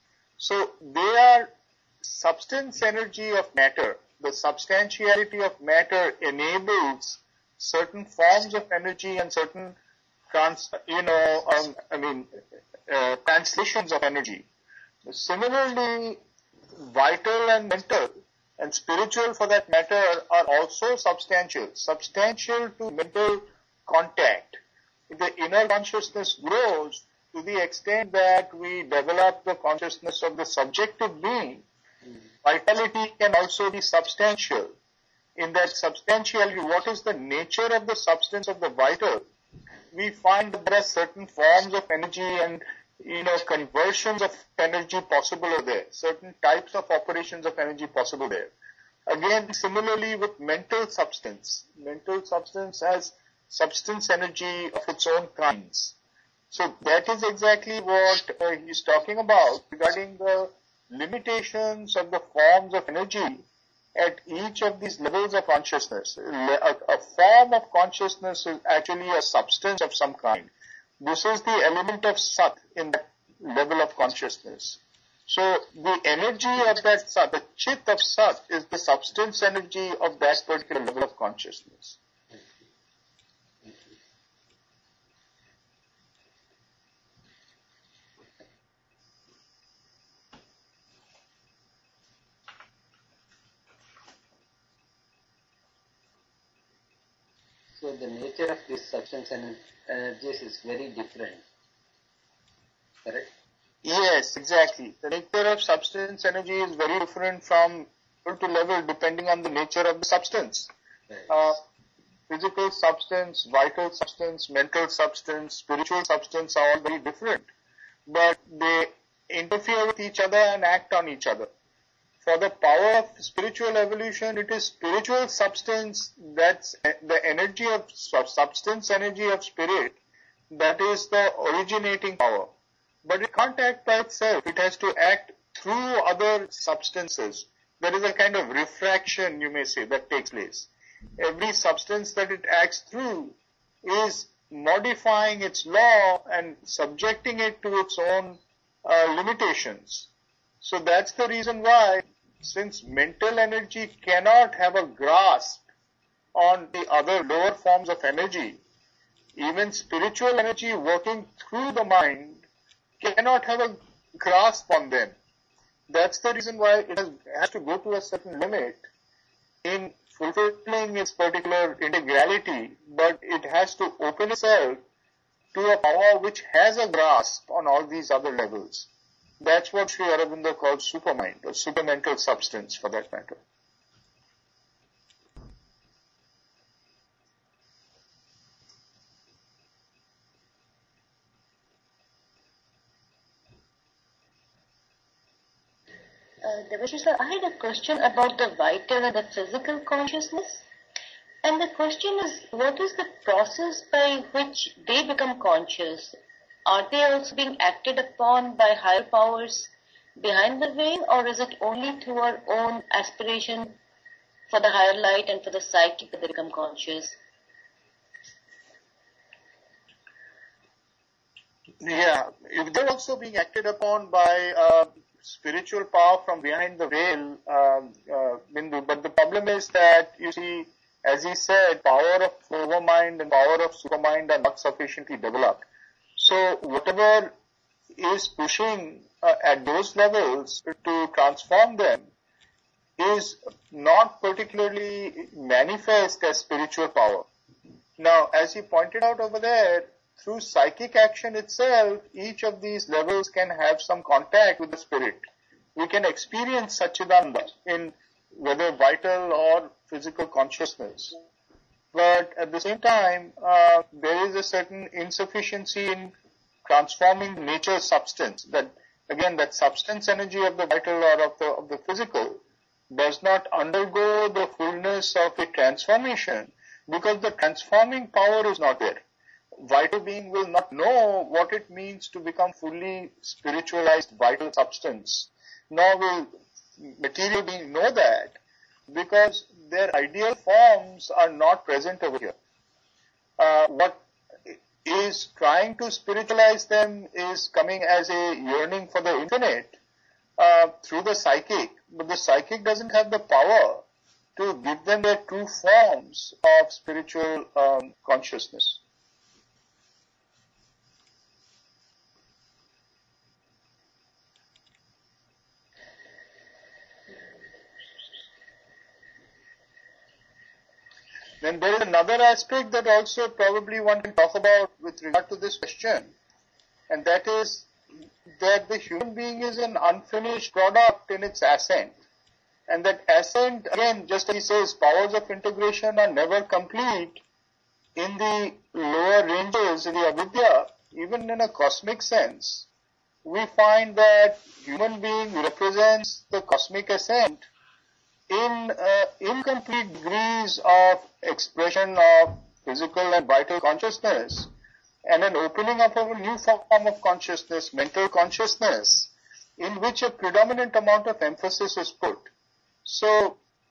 So they are substance energy of matter. The substantiality of matter enables certain forms of energy and certain trans, you know, um, I mean, uh, translations of energy. Similarly, vital and mental and spiritual for that matter are also substantial, substantial to mental contact. The inner consciousness grows to the extent that we develop the consciousness of the subjective being. Vitality can also be substantial. In that substantiality, what is the nature of the substance of the vital? We find that there are certain forms of energy and, you know, conversions of energy possible are there. Certain types of operations of energy possible there. Again, similarly with mental substance. Mental substance has substance energy of its own kinds. So that is exactly what uh, he's talking about regarding the limitations of the forms of energy at each of these levels of consciousness. A, a form of consciousness is actually a substance of some kind. This is the element of Sat in that level of consciousness. So the energy of that Sat, the Chit of Sat, is the substance energy of that particular level of consciousness. So the nature of this substance and energies is very different, correct? Yes, exactly. The nature of substance energy is very different from level to level depending on the nature of the substance. Right. Uh, physical substance, vital substance, mental substance, spiritual substance are all very different. But they interfere with each other and act on each other. For the power of spiritual evolution, it is spiritual substance, that's the energy of substance energy of spirit, that is the originating power. But it can't act by itself. It has to act through other substances. There is a kind of refraction, you may say, that takes place. Every substance that it acts through is modifying its law and subjecting it to its own uh, limitations. So that's the reason why, since mental energy cannot have a grasp on the other lower forms of energy, even spiritual energy working through the mind cannot have a grasp on them. That's the reason why it has, has to go to a certain limit in fulfilling its particular integrality, but it has to open itself to a power which has a grasp on all these other levels. That's what Sri Aurobindo calls supermind, or supermental substance for that matter. Uh, Devashi sir, I had a question about the vital and the physical consciousness. And the question is, what is the process by which they become conscious? Are they also being acted upon by higher powers behind the veil, or is it only through our own aspiration for the higher light and for the psyche that they become conscious? Yeah, if they're also being acted upon by uh, spiritual power from behind the veil, um, uh, Bindu, but the problem is that, you see, as he said, power of overmind and power of supermind are not sufficiently developed. So whatever is pushing uh, at those levels to transform them is not particularly manifest as spiritual power. Now, as he pointed out over there, through psychic action itself, each of these levels can have some contact with the spirit. We can experience Satchidananda in whether vital or physical consciousness. But at the same time, uh, there is a certain insufficiency in transforming nature's substance. That again, that substance energy of the vital or of the of the physical does not undergo the fullness of a transformation because the transforming power is not there. Vital being will not know what it means to become fully spiritualized vital substance, nor will material being know that, because their ideal forms are not present over here. Uh, what is trying to spiritualize them is coming as a yearning for the infinite uh, through the psychic, but the psychic doesn't have the power to give them their true forms of spiritual um, consciousness. Then there is another aspect that also probably one can talk about with regard to this question, and that is that the human being is an unfinished product in its ascent. And that ascent, again, just as he says, powers of integration are never complete in the lower ranges, in the avidya, even in a cosmic sense. We find that human being represents the cosmic ascent in uh, incomplete degrees of expression of physical and vital consciousness, and an opening up of a new form of consciousness, mental consciousness, in which a predominant amount of emphasis is put. So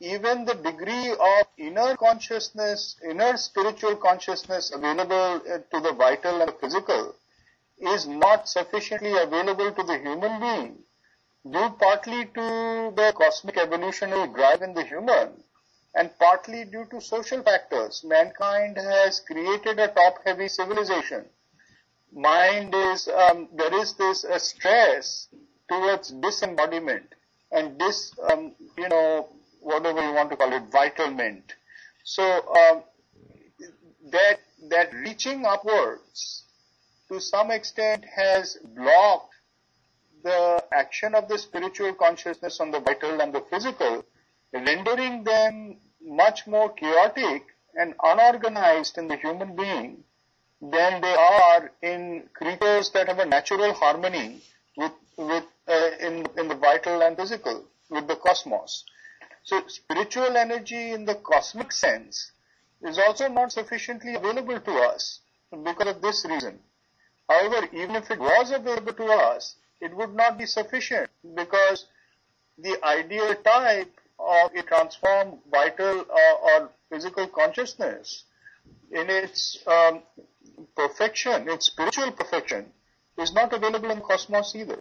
even the degree of inner consciousness, inner spiritual consciousness available to the vital and the physical is not sufficiently available to the human being, due partly to the cosmic evolutionary drive in the human and partly due to social factors. Mankind has created a top-heavy civilization. Mind is, um, there is this uh, stress towards disembodiment and this, um, you know, whatever you want to call it, vitalment. So um, that that reaching upwards to some extent has blocked the action of the spiritual consciousness on the vital and the physical, rendering them much more chaotic and unorganized in the human being than they are in creatures that have a natural harmony with with uh, in in the vital and physical, with the cosmos. So spiritual energy in the cosmic sense is also not sufficiently available to us because of this reason. However, even if it was available to us, it would not be sufficient because the ideal type of a transformed vital or, or physical consciousness in its um, perfection, its spiritual perfection, is not available in cosmos either.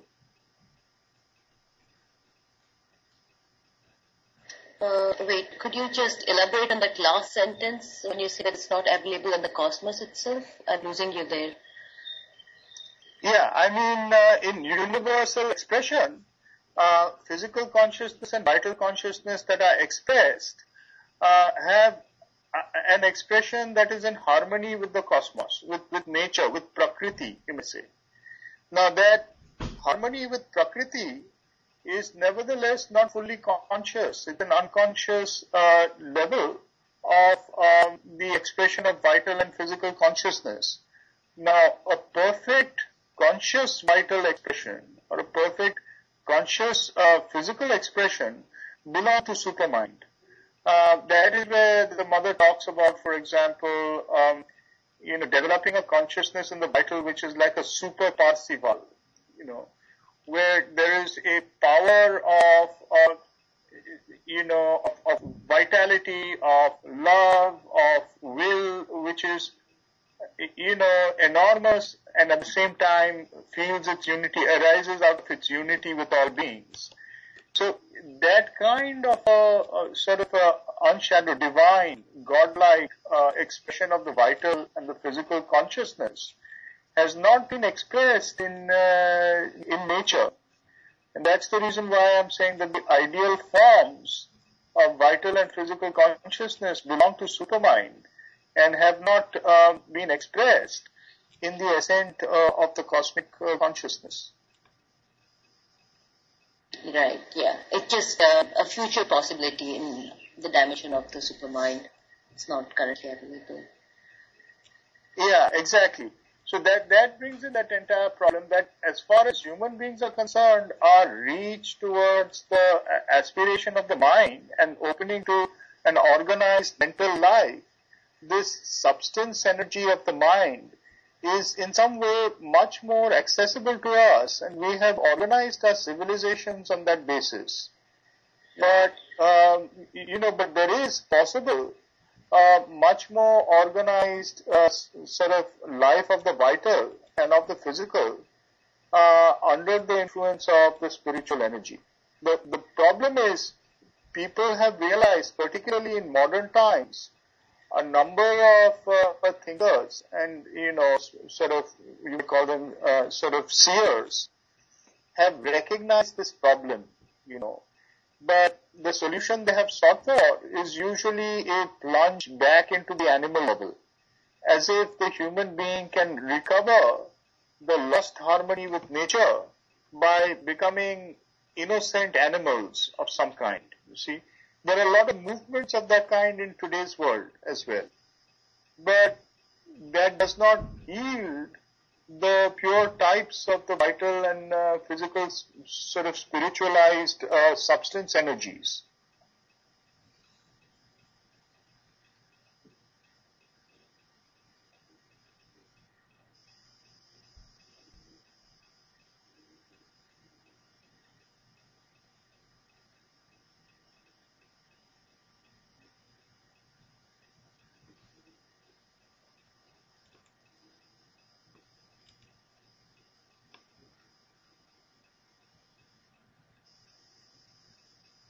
Uh, wait, could you just elaborate on that last sentence when you say that it's not available in the cosmos itself? I'm losing you there. Yeah, I mean, uh, in universal expression, uh, physical consciousness and vital consciousness that are expressed uh, have an expression that is in harmony with the cosmos, with, with nature, with Prakriti, you may say. Now that harmony with Prakriti is nevertheless not fully conscious. It's an unconscious uh, level of um, the expression of vital and physical consciousness. Now, a perfect conscious vital expression or a perfect conscious uh, physical expression belong to supermind. Uh, that is where the mother talks about, for example, um, you know, developing a consciousness in the vital which is like a super Parsival, you know, where there is a power of, of you know, of, of vitality, of love, of will, which is, you know, enormous and at the same time feels its unity, arises out of its unity with all beings. So that kind of a, a sort of a unshadowed, divine, godlike uh, expression of the vital and the physical consciousness has not been expressed in uh, in nature. And that's the reason why I'm saying that the ideal forms of vital and physical consciousness belong to supermind and have not uh, been expressed in the ascent uh, of the cosmic uh, consciousness. Right, yeah. It's just uh, a future possibility in the dimension of the supermind. It's not currently available. Yeah, exactly. So that, that brings in that entire problem that as far as human beings are concerned, our reach towards the aspiration of the mind and opening to an organized mental life, this substance energy of the mind is in some way much more accessible to us, and we have organized our civilizations on that basis. But, um, you know, but there is possible uh, much more organized uh, sort of life of the vital and of the physical uh, under the influence of the spiritual energy. The, the problem is people have realized, particularly in modern times, a number of uh, thinkers and, you know, sort of, you call them uh, sort of seers, have recognized this problem, you know. But the solution they have sought for is usually a plunge back into the animal level, as if the human being can recover the lost harmony with nature by becoming innocent animals of some kind, you see. There are a lot of movements of that kind in today's world as well. But that does not yield the pure types of the vital and uh, physical sort of spiritualized uh, substance energies.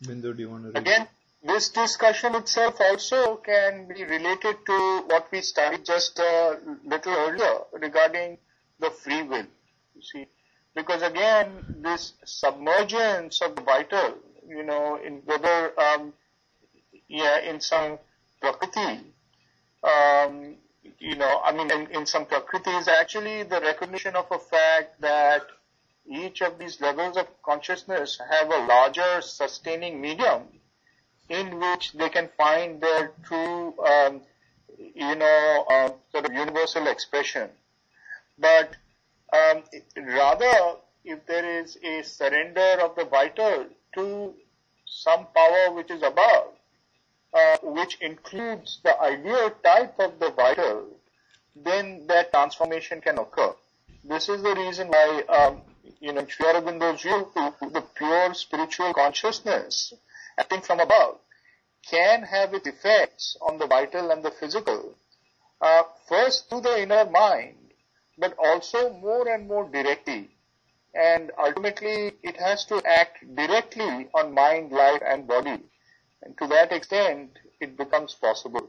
Bindu, do you want to read? Again, this discussion itself also can be related to what we studied just a little earlier regarding the free will. You see, because again, this submergence of the vital, you know, in whether, um, yeah, in some prakriti, um, you know, I mean, in, in some prakriti is actually the recognition of a fact that each of these levels of consciousness have a larger sustaining medium in which they can find their true, um, you know, uh, sort of universal expression. But um, rather, if there is a surrender of the vital to some power which is above, uh, which includes the ideal type of the vital, then that transformation can occur. This is the reason why, um, you know, Sri Aurobindo's view, the pure spiritual consciousness, acting from above, can have its effects on the vital and the physical, uh, first through the inner mind, but also more and more directly. And ultimately, it has to act directly on mind, life, and body. And to that extent, it becomes possible.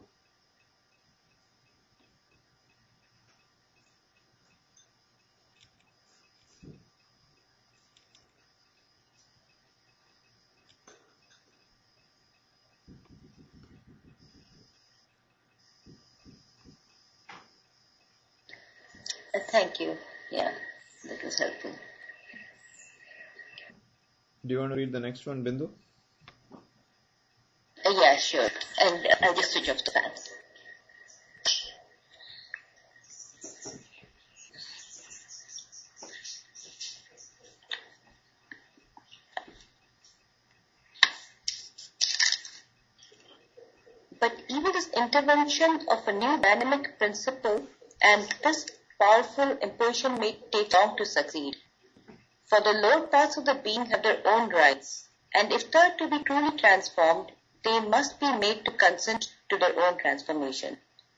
Uh, thank you. Yeah, that was helpful. Do you want to read the next one, Bindu? Uh, yeah, sure. And uh, I'll just switch off the fans. But even this intervention of a new dynamic principle and this powerful impulsion may take long to succeed. For the lower parts of the being have their own rights, and if they are to be truly transformed, they must be made to consent to their own transformation.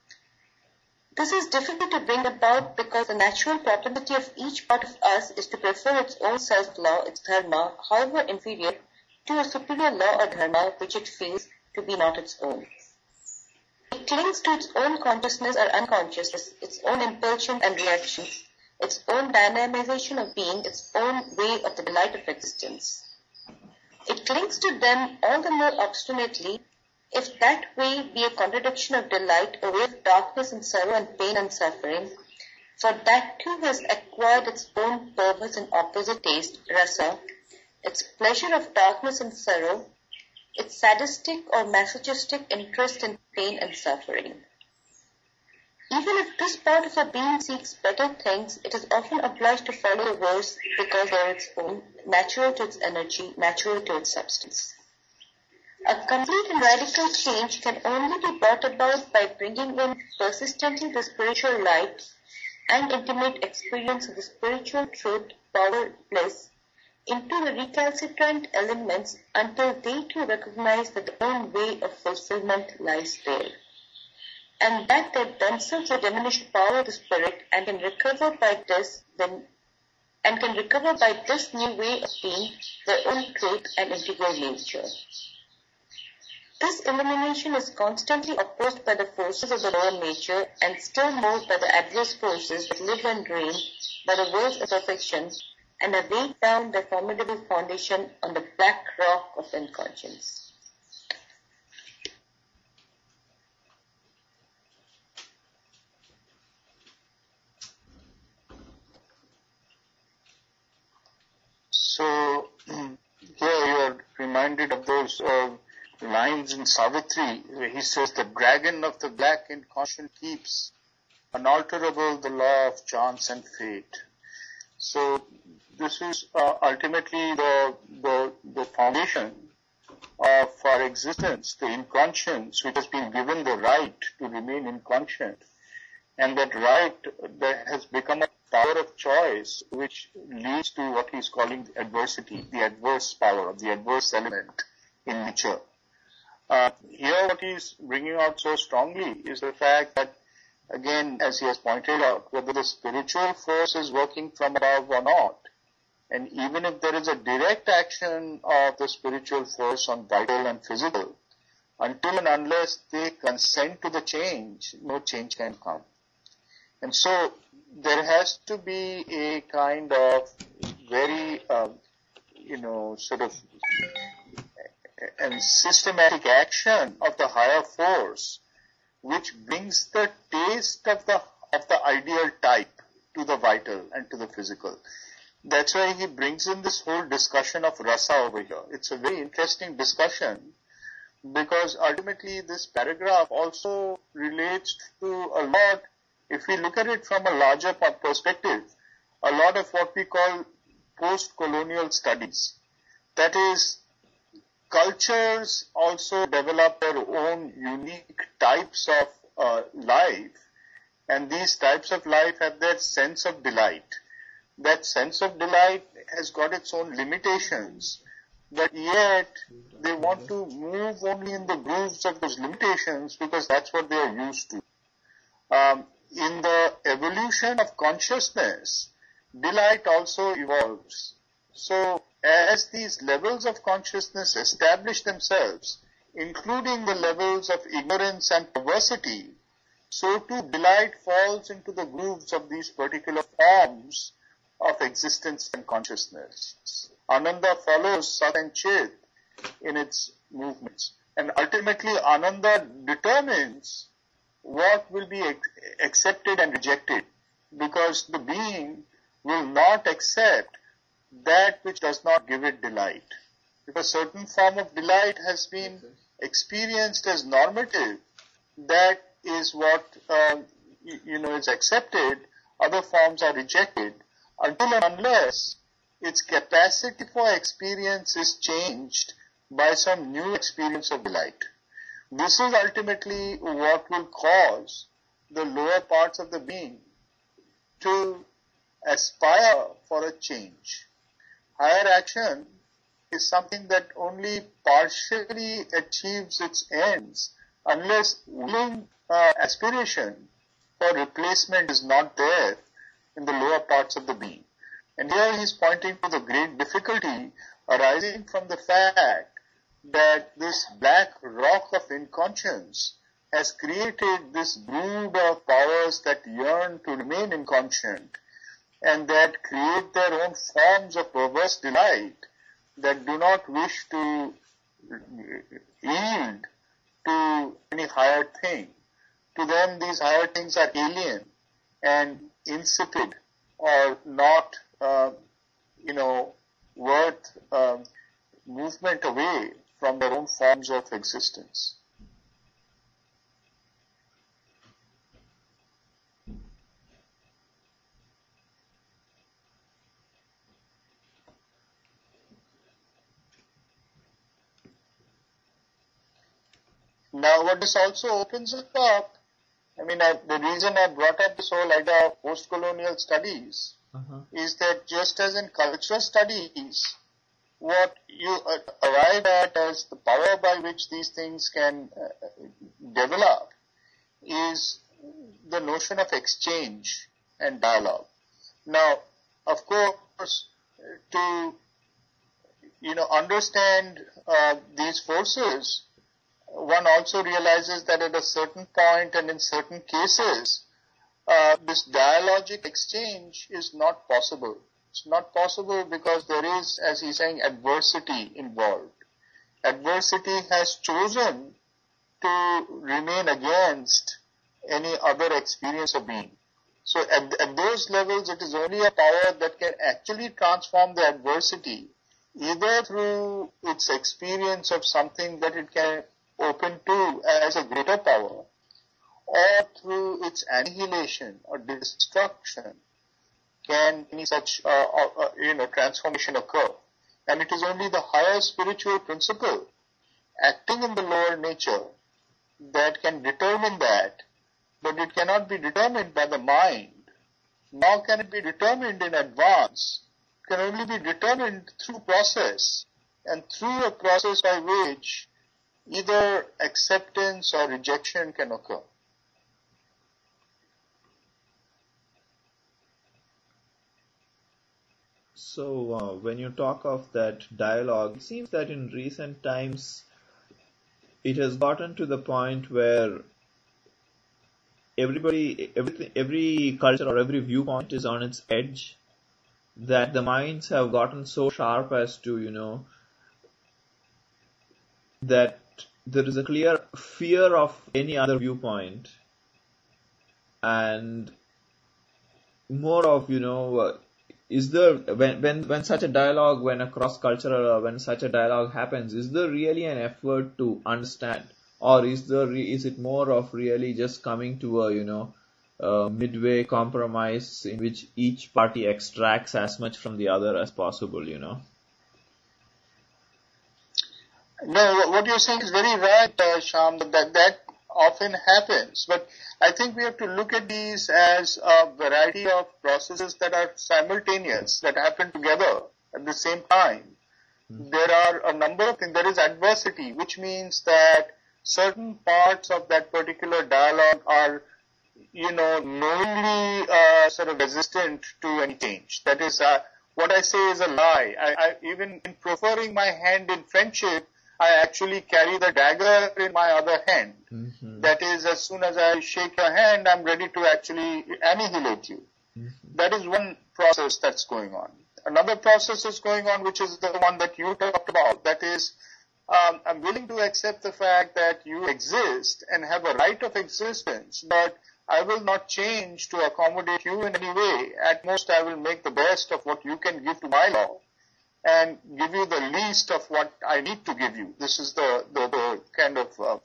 This is difficult to bring about because the natural propensity of each part of us is to prefer its own self-law, its dharma, however inferior, to a superior law or dharma which it feels to be not its own. It clings to its own consciousness or unconsciousness, its own impulsion and reactions, its own dynamization of being, its own way of the delight of existence. It clings to them all the more obstinately if that way be a contradiction of delight, a way of darkness and sorrow and pain and suffering, for that too has acquired its own perverse and opposite taste, rasa, its pleasure of darkness and sorrow, its sadistic or masochistic interest in pain and suffering. Even if this part of a being seeks better things, it is often obliged to follow the worse because they are its own, natural to its energy, natural to its substance. A complete and radical change can only be brought about by bringing in persistently the spiritual light and intimate experience of the spiritual truth, power, bliss, into the recalcitrant elements until they too recognize that their own way of fulfillment lies there, and that they themselves are diminished power of the spirit and can recover by this then and can recover by this new way of being their own truth and integral nature. This illumination is constantly opposed by the forces of the lower nature and still more by the adverse forces that live and reign by the world's imperfection and have laid down their formidable foundation on the black rock of unconscience. So, here you are reminded of those uh, lines in Savitri, where he says, the dragon of the black inconscient keeps unalterable the law of chance and fate. So, this is uh, ultimately the, the, the foundation of our existence, the inconscience, which has been given the right to remain inconscient. And that right that has become a power of choice, which leads to what he's calling adversity, the adverse power, the adverse element in nature. Uh, here what he's bringing out so strongly is the fact that, again, as he has pointed out, whether the spiritual force is working from above or not, And even if there is a direct action of the spiritual force on vital and physical, until and unless they consent to the change, no change can come. And so there has to be a kind of very, um, you know, sort of and systematic action of the higher force, which brings the taste of the of the ideal type to the vital and to the physical. That's why he brings in this whole discussion of rasa over here. It's a very interesting discussion, because ultimately this paragraph also relates to a lot, if we look at it from a larger perspective, a lot of what we call post-colonial studies. That is, cultures also develop their own unique types of uh, life, and these types of life have their sense of delight. That sense of delight has got its own limitations, but yet they want to move only in the grooves of those limitations because that's what they are used to. Um, in the evolution of consciousness, delight also evolves. So as these levels of consciousness establish themselves, including the levels of ignorance and perversity, so too delight falls into the grooves of these particular forms of existence and consciousness. Ananda follows Sat and Chit in its movements. And ultimately, Ananda determines what will be accepted and rejected, because the being will not accept that which does not give it delight. If a certain form of delight has been experienced as normative, that is what uh, you, you know is accepted. Other forms are rejected until and unless its capacity for experience is changed by some new experience of delight. This is ultimately what will cause the lower parts of the being to aspire for a change. Higher action is something that only partially achieves its ends unless willing uh, aspiration for replacement is not there in the lower parts of the being. And here he is pointing to the great difficulty arising from the fact that this black rock of inconscience has created this brood of powers that yearn to remain inconscient and that create their own forms of perverse delight, that do not wish to yield to any higher thing. To them, these higher things are alien and insipid, or not, uh, you know, worth uh, movement away from their own forms of existence. Now, what this also opens up, I mean, I, the reason I brought up this whole idea of post-colonial studies uh-huh. is that just as in cultural studies, what you uh, arrive at as the power by which these things can uh, develop is the notion of exchange and dialogue. Now, of course, to, you know, understand uh, these forces, one also realizes that at a certain point and in certain cases, uh, this dialogic exchange is not possible. It's not possible because there is, as he's saying, adversity involved. Adversity has chosen to remain against any other experience of being. So at, at those levels, it is only a power that can actually transform the adversity, either through its experience of something that it can open to as a greater power, or through its annihilation or destruction can any such uh, uh, you know transformation occur. And it is only the higher spiritual principle acting in the lower nature that can determine that, but it cannot be determined by the mind, nor can it be determined in advance. It can only be determined through process, and through a process by which either acceptance or rejection can occur. So uh, when you talk of that dialogue, it seems that in recent times it has gotten to the point where everybody, everything, every culture or every viewpoint is on its edge, that the minds have gotten so sharp as to, you know, that there is a clear fear of any other viewpoint, and more of, you know, uh, is there, when, when, when such a dialogue, when a cross-cultural, uh, when such a dialogue happens, is there really an effort to understand, or is there, re- is it more of really just coming to a, you know, uh, midway compromise in which each party extracts as much from the other as possible, you know? No, what you're saying is very right, uh, Shyam, that that often happens. But I think we have to look at these as a variety of processes that are simultaneous, that happen together at the same time. Mm-hmm. There are a number of things. There is adversity, which means that certain parts of that particular dialogue are, you know, knowingly uh, sort of resistant to any change. That is, uh, what I say is a lie. I, I, even in proffering my hand in friendship, I actually carry the dagger in my other hand. Mm-hmm. That is, as soon as I shake your hand, I'm ready to actually annihilate you. Mm-hmm. That is one process that's going on. Another process is going on, which is the one that you talked about. That is, um, I'm willing to accept the fact that you exist and have a right of existence, but I will not change to accommodate you in any way. At most, I will make the best of what you can give to my law and give you the least of what I need to give you. This is the, the, the kind of, uh,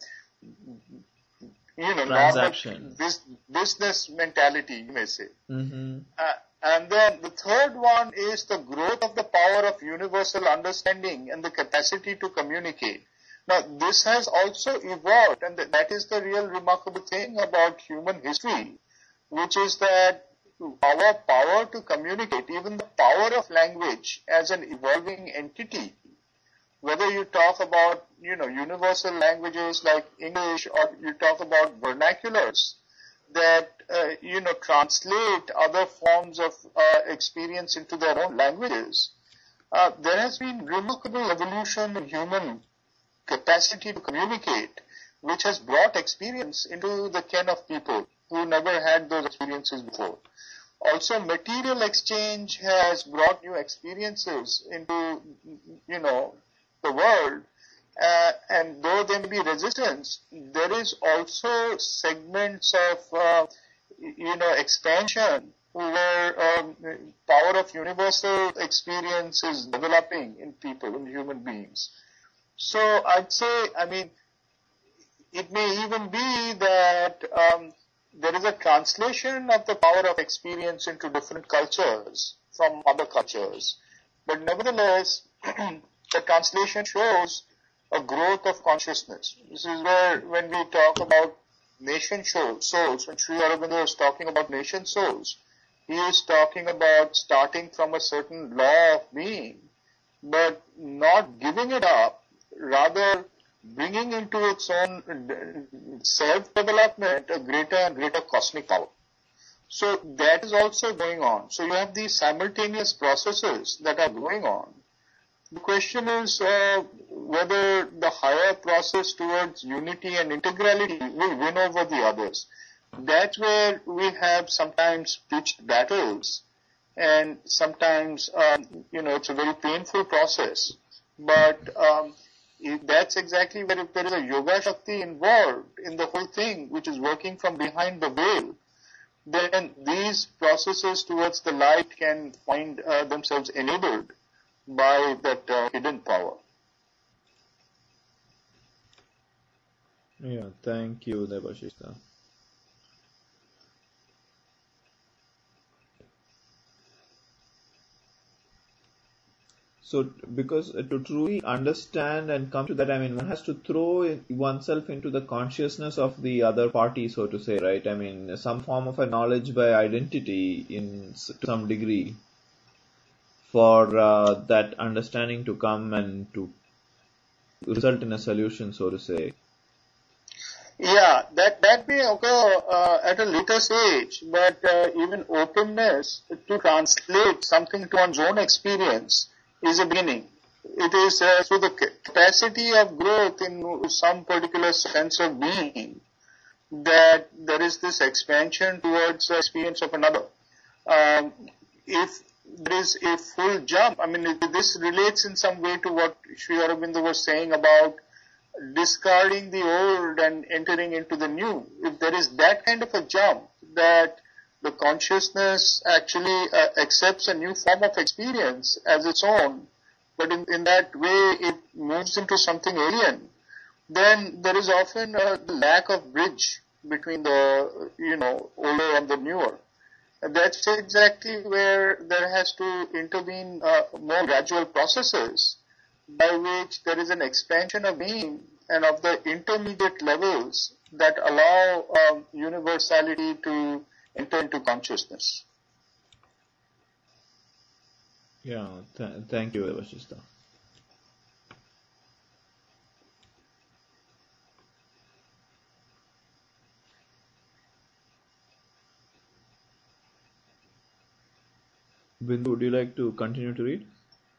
you know, normal this, business mentality, you may say. Mm-hmm. Uh, and then the third one is the growth of the power of universal understanding and the capacity to communicate. Now, this has also evolved, and that is the real remarkable thing about human history, which is that our power to communicate, even the power of language as an evolving entity, whether you talk about, you know, universal languages like English, or you talk about vernaculars that, uh, you know, translate other forms of uh, experience into their own languages, uh, there has been remarkable evolution in human capacity to communicate, which has brought experience into the ken of people who never had those experiences before. Also, material exchange has brought new experiences into, you know, the world. Uh, and though there may be resistance, there is also segments of, uh, you know, expansion where um, power of universal experience is developing in people, in human beings. So I'd say, I mean, it may even be that um, there is a translation of the power of experience into different cultures from other cultures. But nevertheless, the translation shows a growth of consciousness. This is where, when we talk about nation souls, when Sri Aurobindo is talking about nation souls, he is talking about starting from a certain law of being, but not giving it up, rather bringing into its own self-development a greater and greater cosmic power. So that is also going on. So you have these simultaneous processes that are going on. The question is uh, whether the higher process towards unity and integrality will win over the others. That's where we have sometimes pitched battles, and sometimes, um, you know, it's a very painful process. But um, If that's exactly where, if there is a yoga shakti involved in the whole thing, which is working from behind the veil, then these processes towards the light can find uh, themselves enabled by that uh, hidden power. Yeah, thank you, Debashishta. So, because to truly understand and come to that, I mean, one has to throw oneself into the consciousness of the other party, so to say, right? I mean, some form of a knowledge by identity in to some degree for uh, that understanding to come and to result in a solution, so to say. Yeah, that, that may occur uh, at a later stage, but uh, even openness to translate something to one's own experience is a beginning. It is uh, through the capacity of growth in some particular sense of being that there is this expansion towards the experience of another. Um, if there is a full jump, I mean, this relates in some way to what Sri Aurobindo was saying about discarding the old and entering into the new. If there is that kind of a jump that the consciousness actually uh, accepts a new form of experience as its own, but in, in that way it moves into something alien, then there is often a lack of bridge between the, you know, older and the newer. And that's exactly where there has to intervene uh, more gradual processes by which there is an expansion of being and of the intermediate levels that allow um, universality to enter into consciousness. Yeah, th- thank you, Vashishta. Bindu, would you like to continue to read?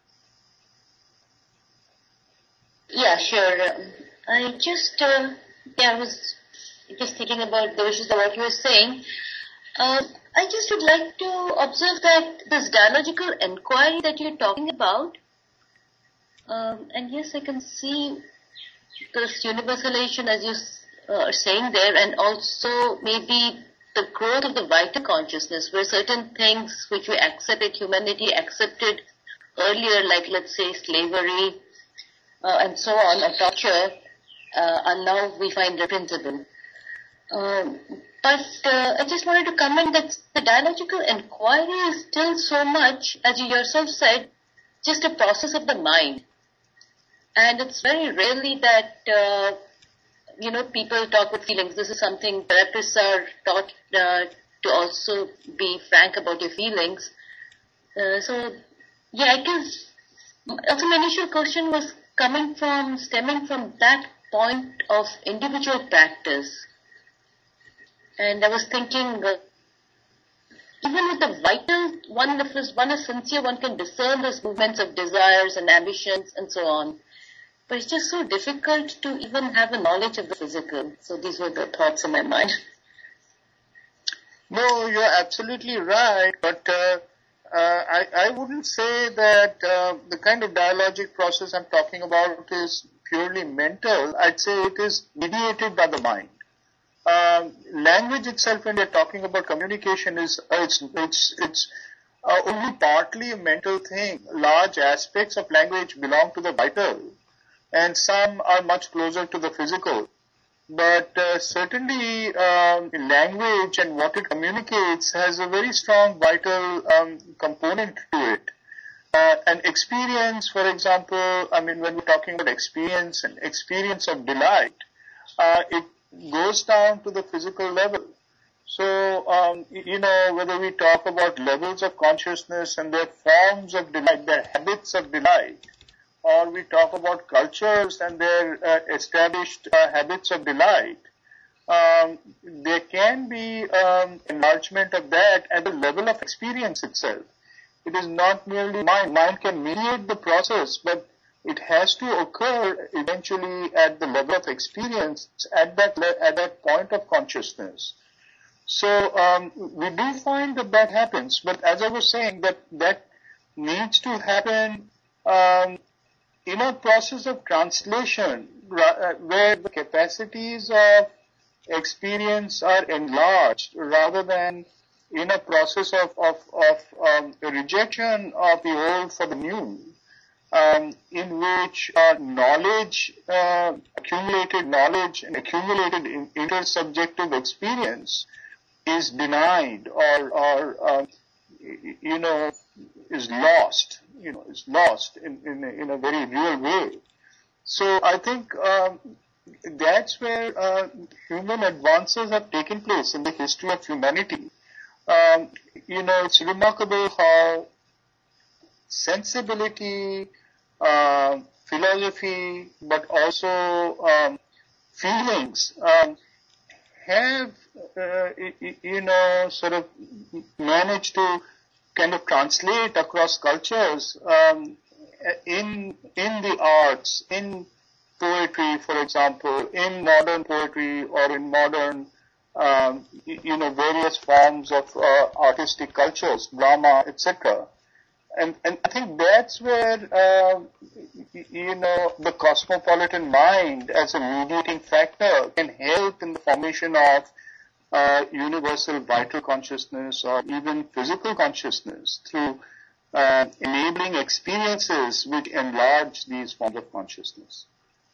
Yeah, sure. Um, I just, uh, yeah, I was just thinking about the wishes of what you were saying. Uh, I just would like to observe that this dialogical inquiry that you're talking about, um, and yes, I can see this universalization as you uh, are saying there, and also maybe the growth of the vital consciousness, where certain things which we accepted, humanity accepted earlier, like let's say slavery, Uh, and so on, or torture, uh, and now we find reprehensible. Um, but uh, I just wanted to comment that the dialogical inquiry is still so much, as you yourself said, just a process of the mind. And it's very rarely that, uh, you know, people talk with feelings. This is something therapists are taught uh, to also be frank about your feelings. Uh, so, yeah, I guess, also my initial question was coming from, stemming from that point of individual practice. And I was thinking, uh, even with the vital one, if one is sincere, one can discern those movements of desires and ambitions and so on. But it's just so difficult to even have a knowledge of the physical. So these were the thoughts in my mind. No, you're absolutely right, but uh, Uh, I, I wouldn't say that uh, the kind of dialogic process I'm talking about is purely mental. I'd say it is mediated by the mind. Um, language itself, when we're talking about communication, is uh, it's it's it's uh, only partly a mental thing. Large aspects of language belong to the vital, and some are much closer to the physical. But uh, certainly um, language and what it communicates has a very strong vital um, component to it. Uh, and experience, for example, I mean, when we're talking about experience and experience of delight, uh, it goes down to the physical level. So, um, you know, whether we talk about levels of consciousness and their forms of delight, their habits of delight, or we talk about cultures and their uh, established uh, habits of delight, um, there can be um, enlargement of that at the level of experience itself. It is not merely mind. Mind can mediate the process, but it has to occur eventually at the level of experience, at that le- at that point of consciousness. So um, we do find that that happens, but as I was saying, that that needs to happen um, in a process of translation, where the capacities of experience are enlarged, rather than in a process of, of, of um, rejection of the old for the new, um, in which uh, knowledge, uh, accumulated knowledge and accumulated in, intersubjective experience is denied or, or uh, you know, is lost. You know, is lost in, in, a, in a very real way. So I think um, that's where uh, human advances have taken place in the history of humanity. Um, you know, it's remarkable how sensibility, uh, philosophy, but also um, feelings um, have, uh, you know, sort of managed to kind of translate across cultures um, in in the arts, in poetry, for example, in modern poetry or in modern, um, you know, various forms of uh, artistic cultures, drama, et cetera. And, and I think that's where, uh, you know, the cosmopolitan mind as a mediating factor can help in the formation of uh, universal vital consciousness or even physical consciousness through uh, enabling experiences which enlarge these forms of consciousness.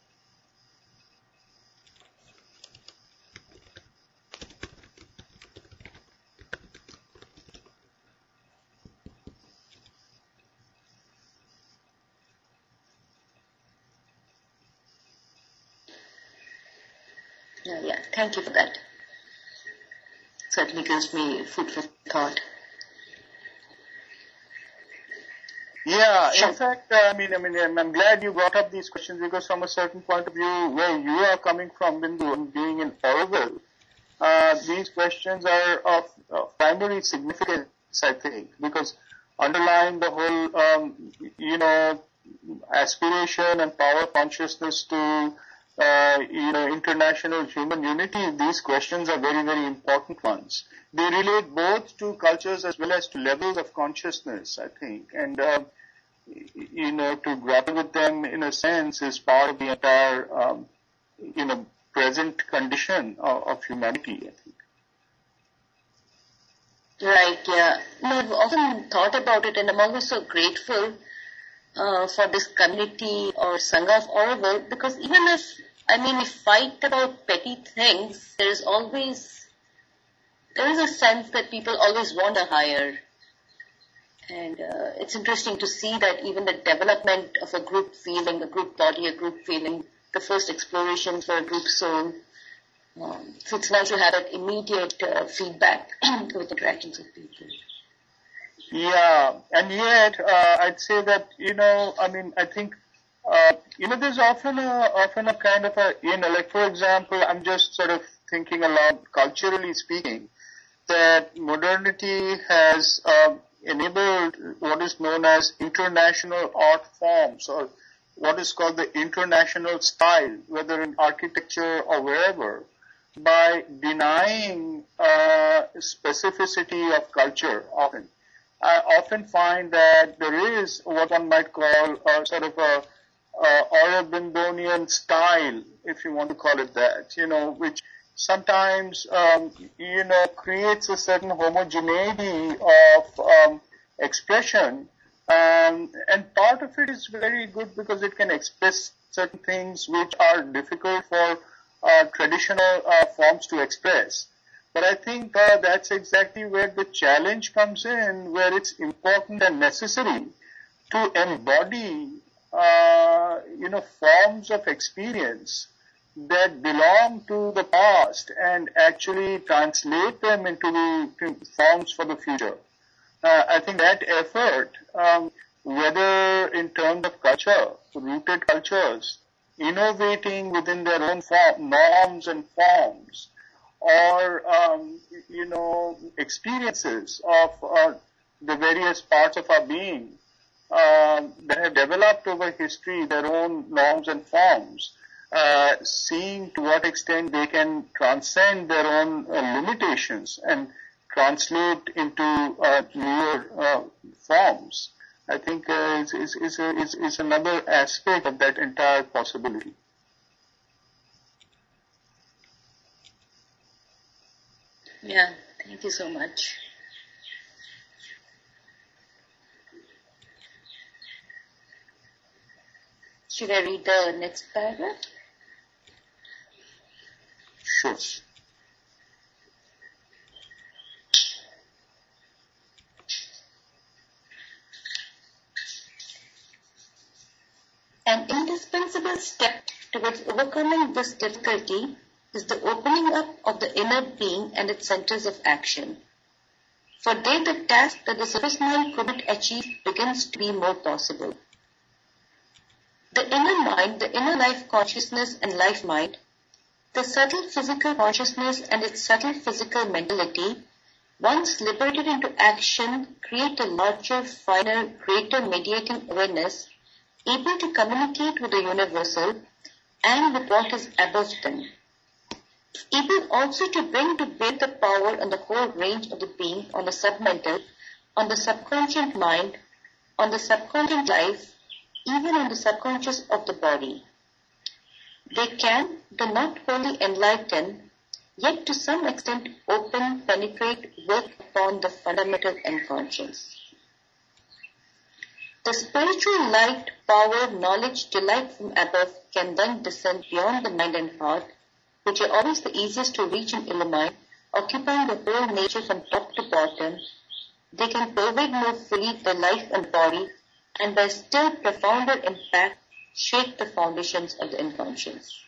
Yeah, yeah, thank you for that. Certainly gives me food for thought. Yeah, Sure. in fact, uh, I mean, I mean, I'm glad you brought up these questions because from a certain point of view, where you are coming from, Bindu, and being in Oroville, uh, these questions are of, of primary significance, I think, because underlying the whole, um, you know, aspiration and power consciousness to Uh, you know, international human unity, these questions are very, very important ones. They relate both to cultures as well as to levels of consciousness, I think. And, uh, you know, to grapple with them in a sense is part of the entire, um, you know, present condition of, of humanity, I think. Right, yeah. No, I've often thought about it, and I'm always so grateful uh, for this community or Sangha of Oroville, because even if, I mean, we fight about petty things, there is always, there is a sense that people always want a higher. And uh, it's interesting to see that even the development of a group feeling, a group body, a group feeling, the first exploration for a group soul. Um, so it's nice to have that immediate uh, feedback with interactions with people. Yeah, and yet uh, I'd say that, you know, I mean, I think, uh, you know, there's often a, often a kind of a, you know, like for example, I'm just sort of thinking aloud, culturally speaking, that modernity has uh, enabled what is known as international art forms or what is called the international style, whether in architecture or wherever, by denying uh, specificity of culture often. I often find that there is what one might call a sort of a, a Aurobindonian style, if you want to call it that, you know, which sometimes, um, you know, creates a certain homogeneity of um, expression. Um, and part of it is very good because it can express certain things which are difficult for uh, traditional uh, forms to express. But I think uh, that's exactly where the challenge comes in, where it's important and necessary to embody, uh, you know, forms of experience that belong to the past and actually translate them into the forms for the future. Uh, I think that effort, um, whether in terms of culture, rooted cultures, innovating within their own form, norms and forms, or, um, you know, experiences of uh, the various parts of our being uh, that have developed over history, their own norms and forms, uh, seeing to what extent they can transcend their own uh, limitations and translate into uh, newer uh, forms, I think uh, is, is, is, a, is, is another aspect of that entire possibility. Yeah, thank you so much. Should I read the next paragraph? Sure. An indispensable step towards overcoming this difficulty is the opening up of the inner being and its centers of action. For there the task that the surface mind could not achieve begins to be more possible. The inner mind, the inner life consciousness and life mind, The subtle physical consciousness and its subtle physical mentality, once liberated into action, create a larger, finer, greater mediating awareness, able to communicate with the universal and with what is above them. Able also to bring to bear the power on the whole range of the being, on the submental, on the subconscious mind, on the subconscious life, even on the subconscious of the body. They can, though not wholly enlighten, yet to some extent open, penetrate, work upon the fundamental unconscious. The spiritual light, power, knowledge, delight from above can then descend beyond the mind and heart, which are always the easiest to reach and illumine, occupying the whole nature from top to bottom. They can pervade more fully the life and body, and by still profounder impact, shake the foundations of the unconscious.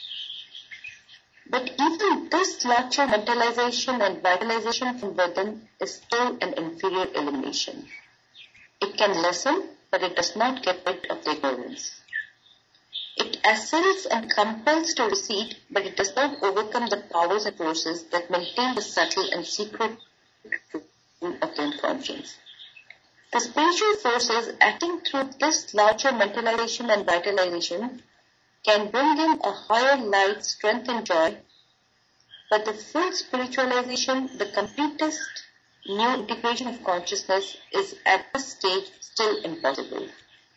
But even this larger mentalization and vitalization from within is still an inferior illumination. It can lessen, but it does not get rid of the ignorance. It assails and compels to recede, but it does not overcome the powers and forces that maintain the subtle and secret of the unconscious. The spiritual forces acting through this larger mentalization and vitalization can bring in a higher light, strength and joy, but the full spiritualization, the completest new integration of consciousness is at this stage still impossible.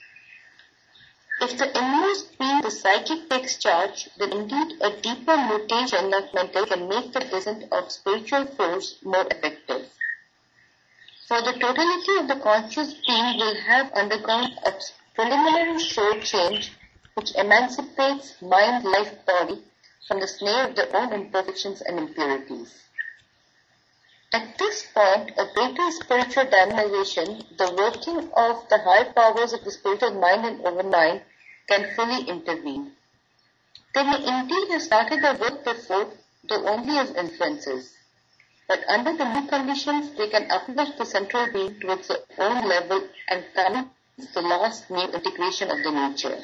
If the inmost being, the psychic, takes charge, then indeed a deeper mutation of mental can make the descent of spiritual force more effective. For the totality of the conscious being will have undergone a preliminary soul change which emancipates mind, life, body from the snare of their own imperfections and impurities. At this point, a greater spiritual dynamization, the working of the high powers of the spiritual mind and overmind, can fully intervene. They may indeed have started their work before, though only as influences. But under the new conditions, they can uplift the central being towards their own level and commence the last new integration of the nature.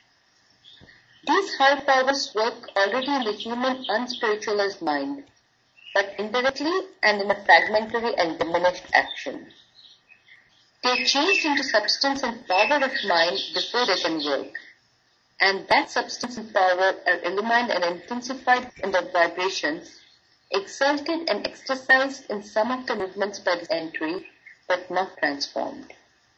These high powers work already in the human unspiritualized mind, but indirectly and in a fragmentary and diminished action. They are changed into substance and power of mind before they can work, and that substance and power are illumined and intensified in their vibrations, exalted and exercised in some of the movements by this entry, but not transformed.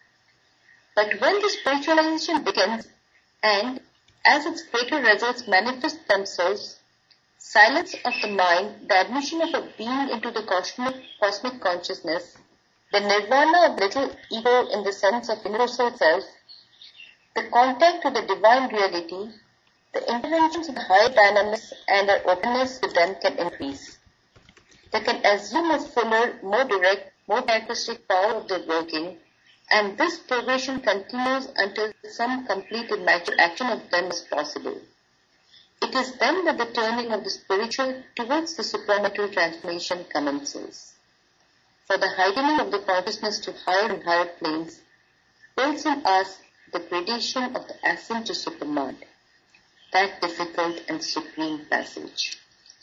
But when the spiritualization begins, and as its greater results manifest themselves, silence of the mind, the admission of a being into the cosmic, cosmic consciousness, the nirvana of little ego in the sense of universal self, the contact with the divine reality, the interventions of the higher dynamics and our openness to them can increase. They can assume a fuller, more direct, more characteristic power of their working, and this progression continues until some complete and mature action of them is possible. It is then that the turning of the spiritual towards the supramental transformation commences. For the heightening of the consciousness to higher and higher planes builds in us the gradation of the ascent to supermind, that difficult and supreme passage.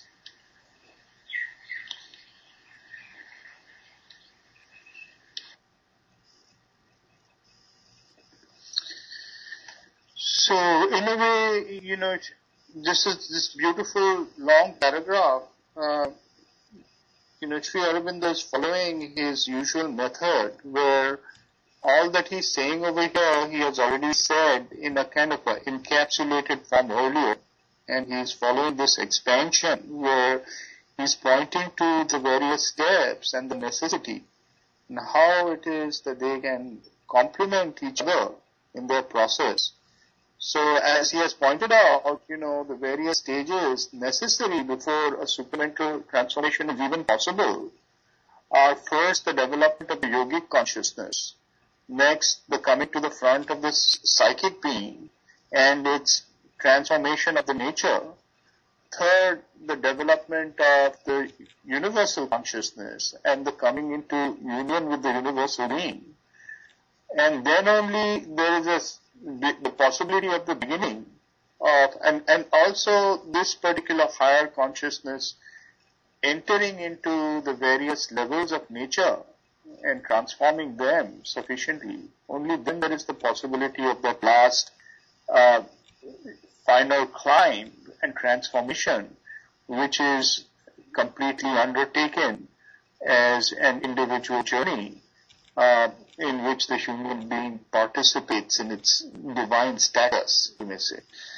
So, in a way, you know, it, this is this beautiful long paragraph. Uh, you know, Sri Aurobindo is following his usual method, where all that he's saying over here, he has already said in a kind of a encapsulated form earlier, and he's following this expansion where he's pointing to the various steps and the necessity, and how it is that they can complement each other in their process. So as he has pointed out, you know, the various stages necessary before a supramental transformation is even possible are first the development of the yogic consciousness, next the coming to the front of this psychic being and its transformation of the nature, third the development of the universal consciousness and the coming into union with the universal being, and then only there is a the possibility of the beginning of, and, and also this particular higher consciousness entering into the various levels of nature and transforming them sufficiently, only then there is the possibility of that last uh, final climb and transformation, which is completely undertaken as an individual journey uh, in which the human being participates in its divine status, you may say.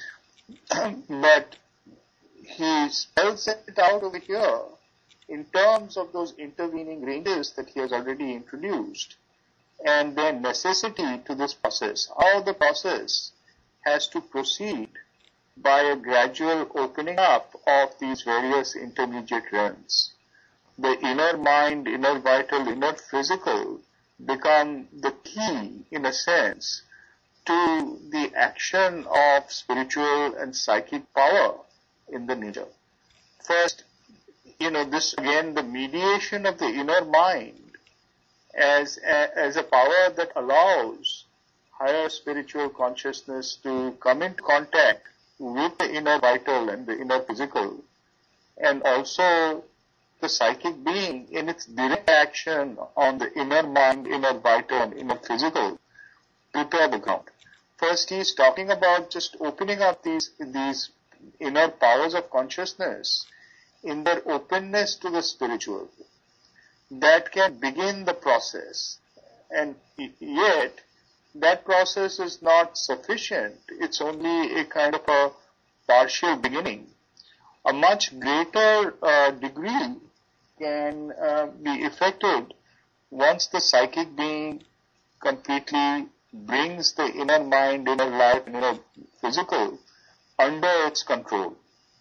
But he spells it out over here in terms of those intervening ranges that he has already introduced and their necessity to this process, how the process has to proceed by a gradual opening up of these various intermediate realms. The inner mind, inner vital, inner physical become the key, in a sense, to the action of spiritual and psychic power in the nature. First, you know, this again, the mediation of the inner mind as a, as a power that allows higher spiritual consciousness to come into contact with the inner vital and the inner physical, and also the psychic being in its direct action on the inner mind, inner vital, and inner physical, prepare the ground. First, he is talking about just opening up these, these inner powers of consciousness in their openness to the spiritual. That can begin the process. And yet, that process is not sufficient. It's only a kind of a partial beginning. A much greater uh, degree can uh, be effected once the psychic being completely brings the inner mind, inner life, and inner physical under its control.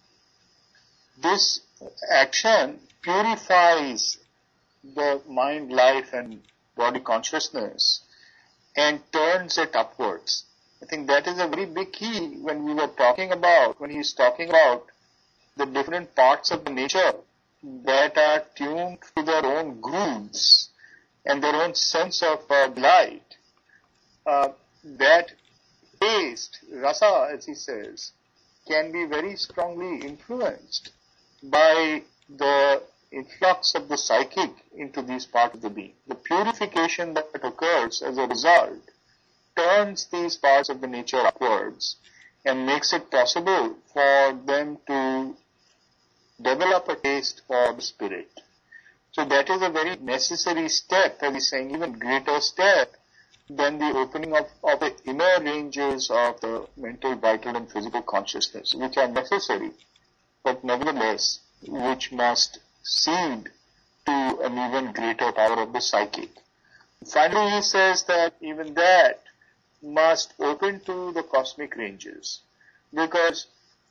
This action purifies the mind, life, and body consciousness and turns it upwards. I think that is a very big key when we were talking about, when he's talking about the different parts of the nature that are tuned to their own grooves and their own sense of uh, light. Uh, that taste, rasa, as he says, can be very strongly influenced by the influx of the psychic into these parts of the being. The purification that occurs as a result turns these parts of the nature upwards and makes it possible for them to develop a taste for the spirit. So that is a very necessary step, as he's saying, even greater step than the opening of, of the inner ranges of the mental, vital, and physical consciousness, which are necessary, but nevertheless, which must cede to an even greater power of the psychic. Finally, he says that even that must open to the cosmic ranges, because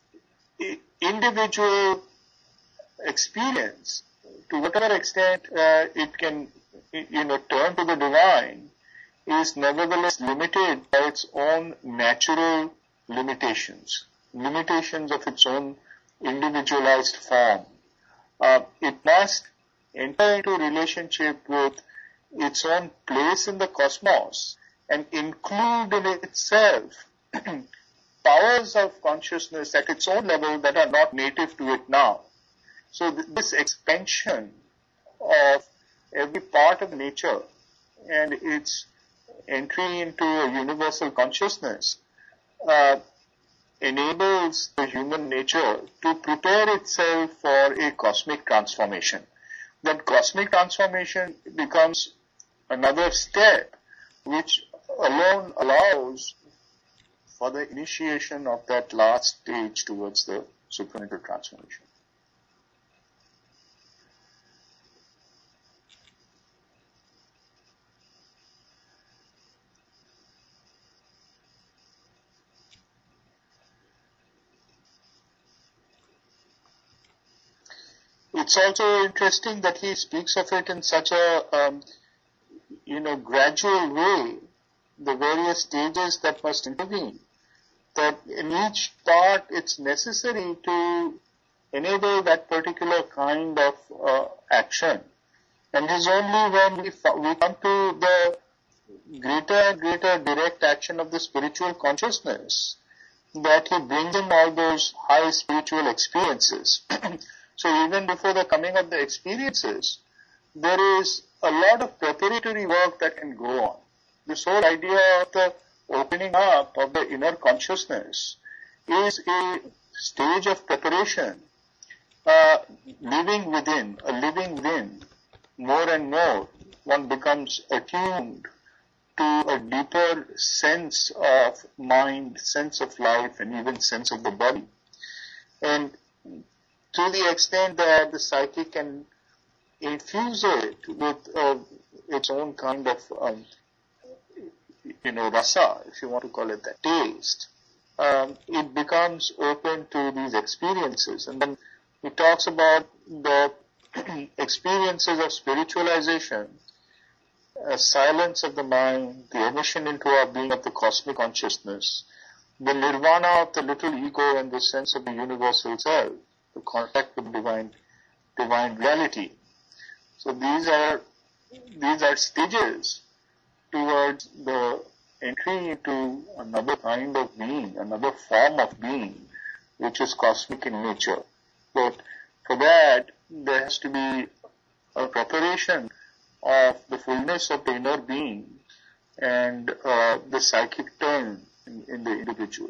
individual experience, to whatever extent uh, it can, you know, turn to the divine, is nevertheless limited by its own natural limitations, limitations of its own individualized form. Uh, it must enter into relationship with its own place in the cosmos and include in itself powers of consciousness at its own level that are not native to it now. So th- this expansion of every part of nature and its entry into a universal consciousness uh, enables the human nature to prepare itself for a cosmic transformation. That cosmic transformation becomes another step which alone allows for the initiation of that last stage towards the supramental transformation. It's also interesting that he speaks of it in such a, um, you know, gradual way, the various stages that must intervene, that in each part it's necessary to enable that particular kind of uh, action. And it is only when we, we come to the greater and greater direct action of the spiritual consciousness that he brings in all those high spiritual experiences. So even before the coming of the experiences, there is a lot of preparatory work that can go on. This whole idea of the opening up of the inner consciousness is a stage of preparation, uh, living within, a living within. More and more, one becomes attuned to a deeper sense of mind, sense of life, and even sense of the body. And to the extent that the psyche can infuse it with uh, its own kind of, um, you know, rasa, if you want to call it that, taste, um, it becomes open to these experiences. And then he talks about the experiences of spiritualization, a silence of the mind, the emission into our being of the cosmic consciousness, the nirvana of the little ego and the sense of the universal self, the contact with divine, divine reality. So these are, these are stages towards the entry into another kind of being, another form of being, which is cosmic in nature. But for that, there has to be a preparation of the fullness of the inner being and uh, the psychic turn in, in the individual.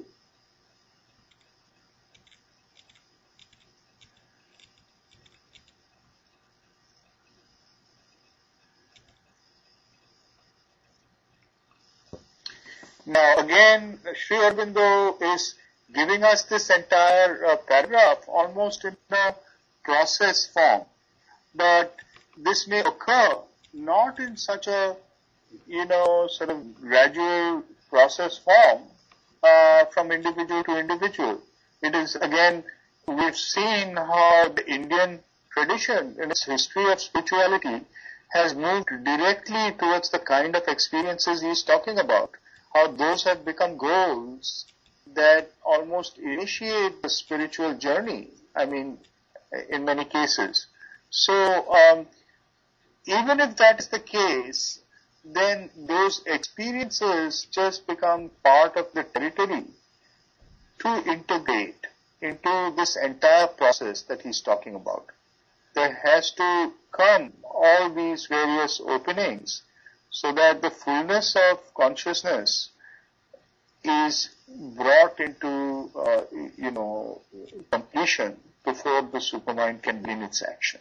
Now again, Sri Aurobindo is giving us this entire uh, paragraph almost in a process form, but this may occur not in such a, you know, sort of gradual process form uh, from individual to individual. It is, again, we've seen how the Indian tradition in its history of spirituality has moved directly towards the kind of experiences he's talking about, how those have become goals that almost initiate the spiritual journey, I mean, in many cases. So, um, even if that is the case, then those experiences just become part of the territory to integrate into this entire process that he's talking about. There has to come all these various openings so that the fullness of consciousness is brought into, uh, you know, completion before the supermind can begin its action.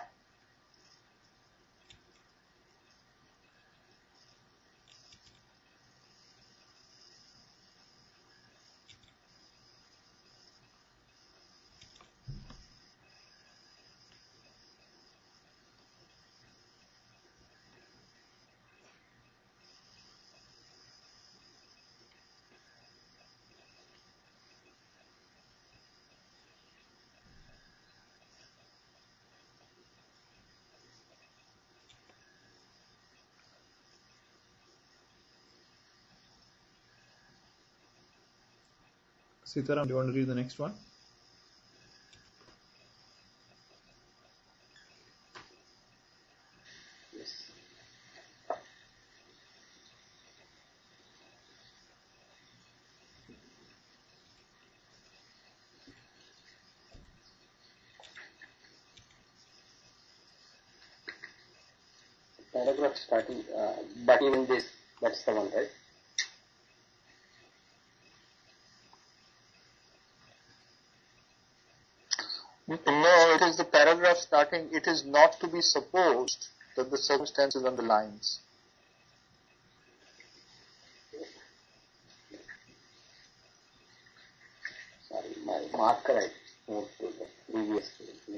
Sitaram, do you want to read the next one? Yes. Paragraph starting, uh, but even this, that's the one, right? No, it is the paragraph starting, it is not to be supposed that the circumstances on the lines. Sorry, my marker I moved to the previous page.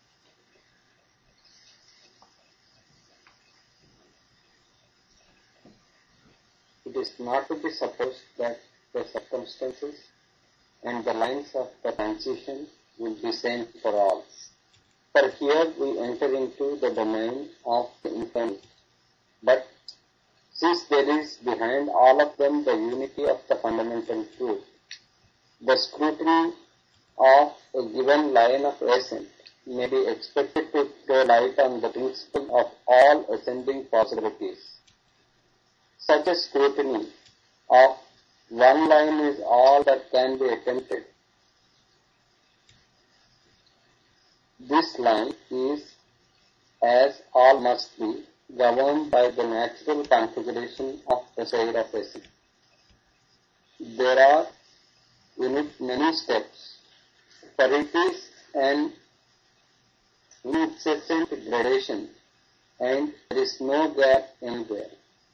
It is not to be supposed that the circumstances and the lines of the transition will be same for all. For here we enter into the domain of the infinite. But since there is behind all of them the unity of the fundamental truth, the scrutiny of a given line of ascent may be expected to throw light on the principle of all ascending possibilities. Such a scrutiny of one line is all that can be attempted. This line is, as all must be, governed by the natural configuration of the side of a C. There are in it many steps, for it is an incessant gradation and there is no gap anywhere.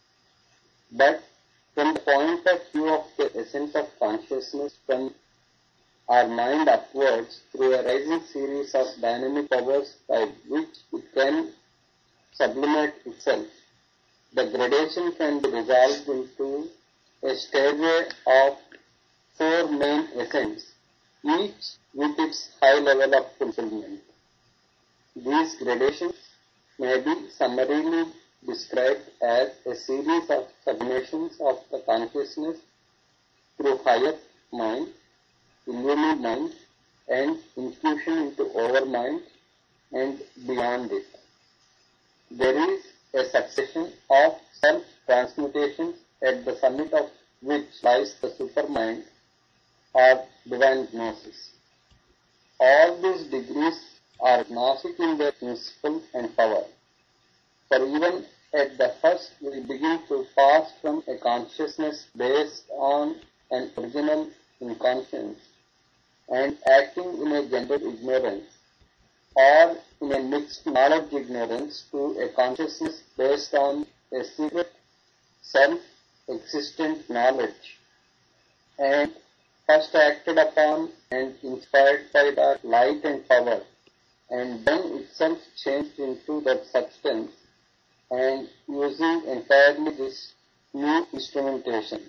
But from the point of view of the essence of consciousness, from our mind upwards through a rising series of dynamic powers by which it can sublimate itself, the gradation can be resolved into a stairway of four main essence, each with its high level of fulfillment. These gradations may be summarily described as a series of sublimations of the consciousness through higher mind, illumined mind, and infusion into overmind and beyond it. There is a succession of self-transmutations at the summit of which lies the supermind or divine gnosis. All these degrees are gnostic in their principle and power. For even at the first we begin to pass from a consciousness based on an original inconscience and acting in a general ignorance or in a mixed knowledge ignorance to a consciousness based on a secret self-existent knowledge and first acted upon and inspired by that light and power and then itself changed into that substance and using entirely this new instrumentation.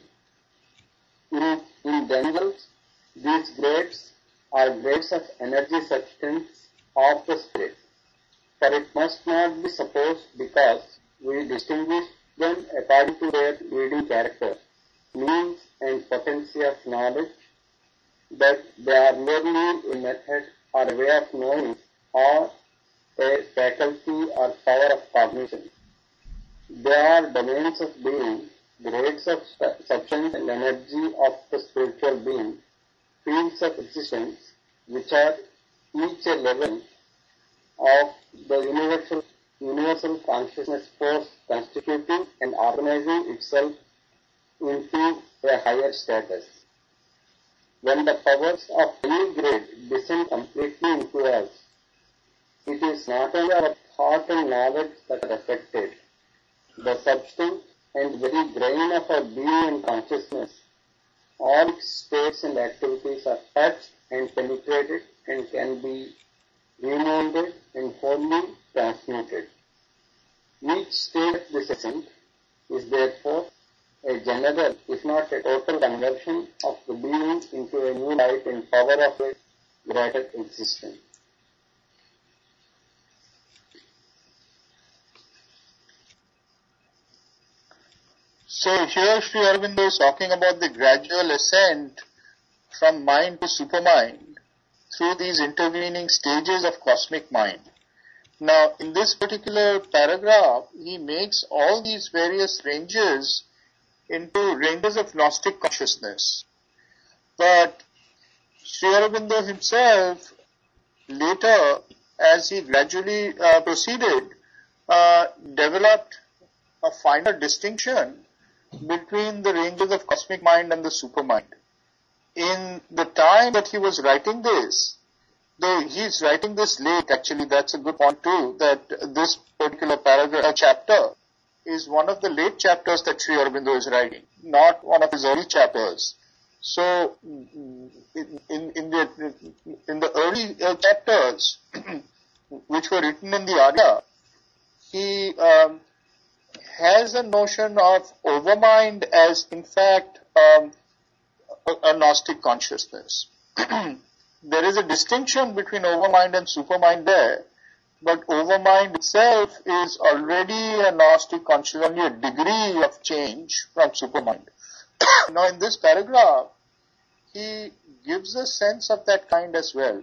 In, in themselves, these grades are grades of energy substance of the spirit, for it must not be supposed because we distinguish them according to their leading character, means and potency of knowledge, that they are merely a method or a way of knowing or a faculty or power of cognition. They are domains of being, grades of substance and energy of the spiritual being, fields of existence which are each a level of the universal, universal consciousness force constituting and organizing itself into a higher status. When the powers of any grade descend completely into us, it is not only our thought and knowledge that are affected. The substance and very grain of our being and consciousness, all its states and activities are touched and penetrated and can be remolded and wholly transmuted. Each state of this ascent is therefore a general, if not a total conversion of the being into a new light and power of a greater existence. So here Sri Aurobindo is talking about the gradual ascent from mind to supermind through these intervening stages of cosmic mind. Now, in this particular paragraph, he makes all these various ranges into ranges of Gnostic consciousness. But Sri Aurobindo himself, later, as he gradually uh, proceeded, uh, developed a finer distinction between the ranges of cosmic mind and the supermind. In the time that he was writing this, though he's writing this late, actually that's a good point too, that this particular paragraph, uh, chapter is one of the late chapters that Sri Aurobindo is writing, not one of his early chapters. So, in, in, in the, in the early uh, chapters, which were written in the Arya, he um, has a notion of overmind as, in fact, um, a, a Gnostic consciousness. There is a distinction between overmind and supermind there, but overmind itself is already a Gnostic consciousness, only a degree of change from supermind. Now, in this paragraph, he gives a sense of that kind as well.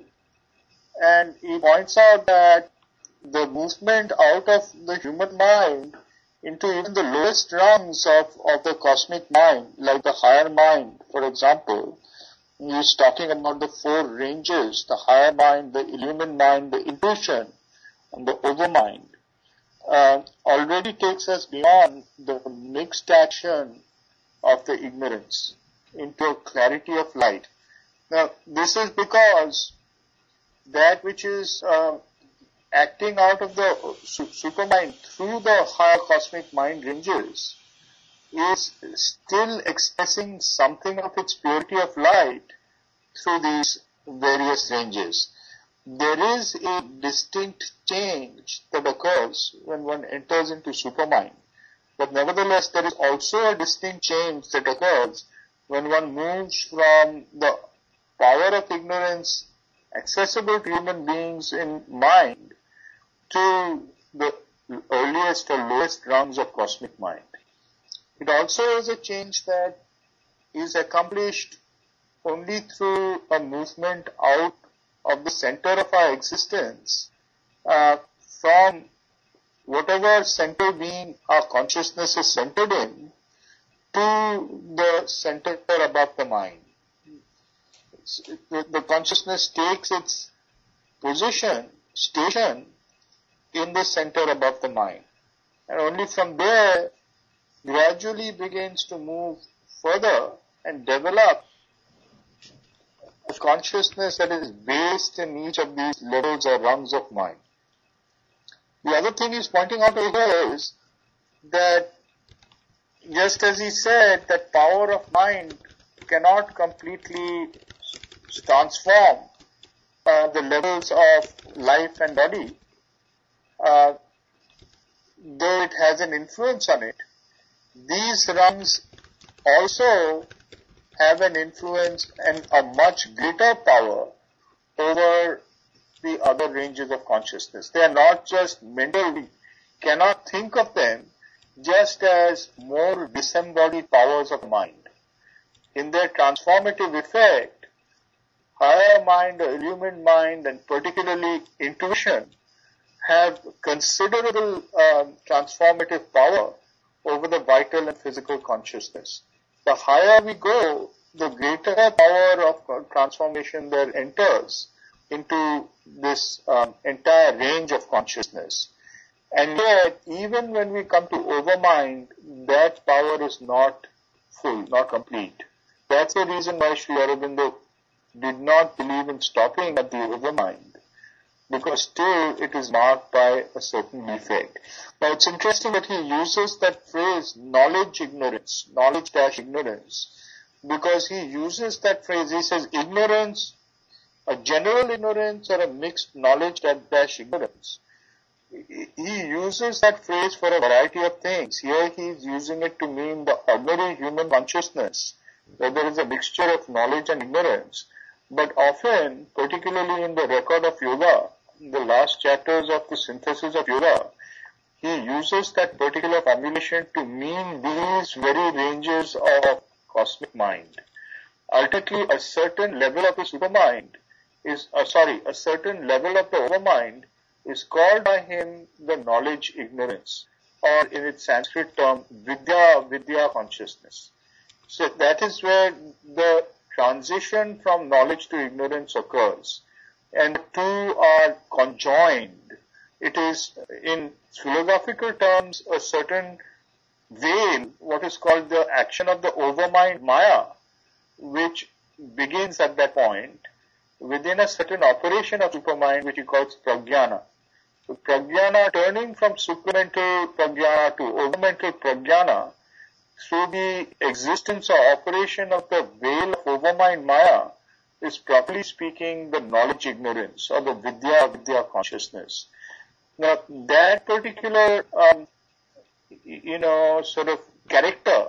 And he points out that the movement out of the human mind into even the lowest rungs of, of the cosmic mind, like the higher mind, for example. He's talking about the four ranges, the higher mind, the illumined mind, the intuition, and the overmind. Uh, already takes us beyond the mixed action of the ignorance into a clarity of light. Now, this is because that which is uh, acting out of the su- supermind through the higher cosmic mind ranges is still expressing something of its purity of light through these various ranges. There is a distinct change that occurs when one enters into supermind. But nevertheless, there is also a distinct change that occurs when one moves from the power of ignorance accessible to human beings in mind to the earliest or lowest rungs of cosmic mind. It also is a change that is accomplished only through a movement out of the center of our existence, uh, from whatever center being our consciousness is centered in, to the center above the mind. The, the consciousness takes its position, station, in the center above the mind. And only from there, gradually begins to move further and develop a consciousness that is based in each of these levels or rungs of mind. The other thing he's pointing out over here is that just as he said that power of mind cannot completely transform uh, the levels of life and body, uh, though it has an influence on it, these rungs also have an influence and a much greater power over the other ranges of consciousness. They are not just mental. We cannot think of them just as more disembodied powers of mind. In their transformative effect, higher mind, illumined mind, and particularly intuition have considerable uh, transformative power over the vital and physical consciousness. The higher we go, the greater power of transformation there enters into this um, entire range of consciousness. And yet, even when we come to overmind, that power is not full, not complete. That's the reason why Sri Aurobindo did not believe in stopping at the overmind, because still it is marked by a certain defect. Now it's interesting that he uses that phrase, knowledge ignorance, knowledge dash ignorance, because he uses that phrase, he says ignorance, a general ignorance or a mixed knowledge dash ignorance. He uses that phrase for a variety of things. Here he is using it to mean the ordinary human consciousness, where there is a mixture of knowledge and ignorance. But often, particularly in the record of yoga, in the last chapters of the synthesis of yoga, he uses that particular formulation to mean these very ranges of cosmic mind. Ultimately, a certain level of the supermind is, uh, sorry, a certain level of the overmind is called by him the knowledge ignorance, or in its Sanskrit term, vidya, vidya consciousness. So that is where the transition from knowledge to ignorance occurs, and the two are conjoined. It is, in philosophical terms, a certain veil, what is called the action of the overmind Maya, which begins at that point within a certain operation of supermind, which he calls pragyana. So pragyana, turning from supramental pragyana to overmental pragyana, through the existence or operation of the veil of overmind Maya, is properly speaking the knowledge ignorance or the vidya vidya consciousness. Now that particular, um, you know, sort of character,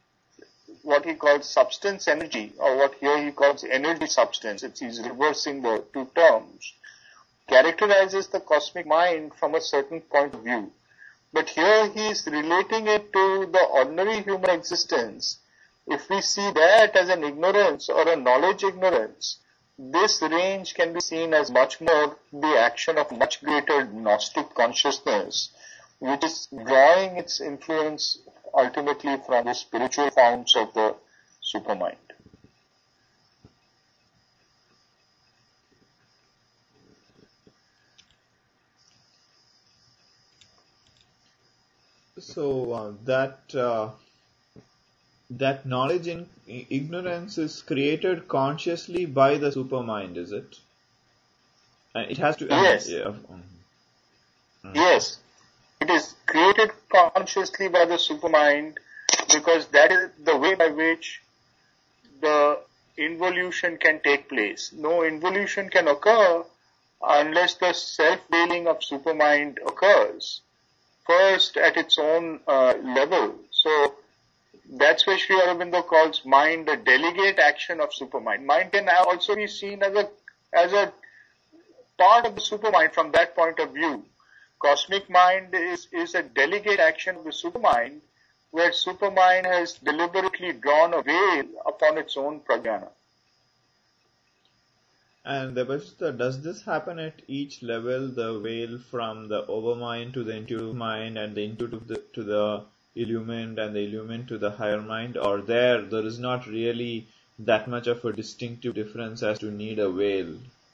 what he calls substance energy, or what here he calls energy substance, it's, he's reversing the two terms, characterizes the cosmic mind from a certain point of view. But here he is relating it to the ordinary human existence. If we see that as an ignorance or a knowledge ignorance, this range can be seen as much more the action of much greater Gnostic consciousness, which is drawing its influence ultimately from the spiritual forms of the supermind. So uh, that uh, that knowledge in ignorance is created consciously by the supermind, is it? Uh, it has to. Yes. Uh, yeah. Mm. Yes. It is created consciously by the supermind because that is the way by which the involution can take place. No involution can occur unless the self-veiling of supermind occurs first at its own uh, level. So that's why Sri Aurobindo calls mind the delegate action of supermind. Mind can also be seen as a as a part of the supermind from that point of view. Cosmic mind is, is a delegate action of the supermind, where supermind has deliberately drawn a veil upon its own prajnana. And does this happen at each level, the veil from the overmind to the intuitive mind and the intuitive to the illumined and the illumined to the higher mind, or there there is not really that much of a distinctive difference as to need a veil?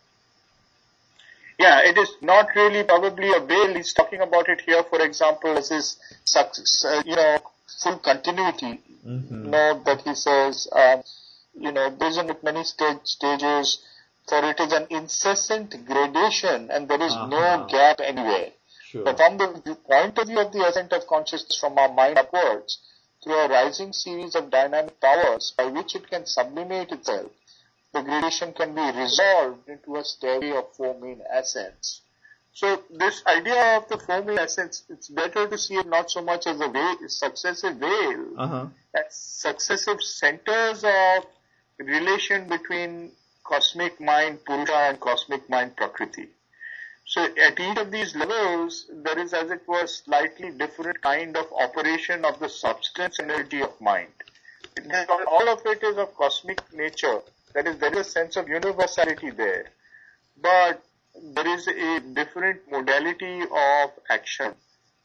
Yeah, it is not really probably a veil. He's talking about it here, for example, as his, uh, you know, full continuity. Mm-hmm. Note that he says, um, you know, there's many stage, stages, for it is an incessant gradation and there is uh-huh. no gap anywhere. Sure. But from the point of view of the ascent of consciousness from our mind upwards, through a rising series of dynamic powers by which it can sublimate itself, the gradation can be resolved into a stairway of four main ascents. So this idea of the four main ascents, it's better to see it not so much as a veil, successive veil, uh-huh. as successive centers of relation between cosmic mind Purusha and cosmic mind Prakriti. So at each of these levels, there is, as it were, slightly different kind of operation of the substance energy of mind. It has, all of it is of cosmic nature. That is, there is a sense of universality there. But there is a different modality of action.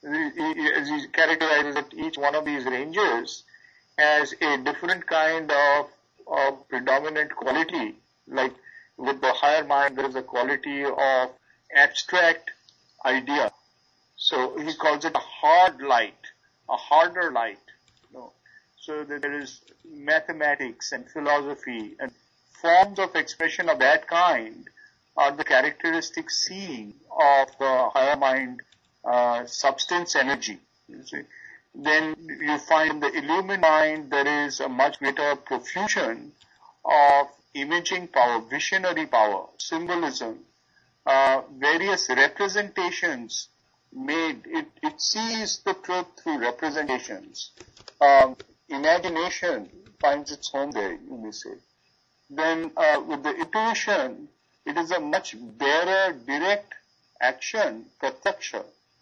As he characterizes it, each one of these ranges has a different kind of, of predominant quality. Like with the higher mind, there is a quality of abstract idea. So he calls it a hard light, a harder light. You know. So that there is mathematics and philosophy and forms of expression of that kind are the characteristic seeing of the higher mind uh, substance energy. You see. Then you find in the illumined mind there is a much greater profusion of imaging power, visionary power, symbolism, uh, various representations made. It, it sees the truth through representations. Um, imagination finds its home there, you may say. Then uh, with the intuition, it is a much barer, direct action, pratyaksha,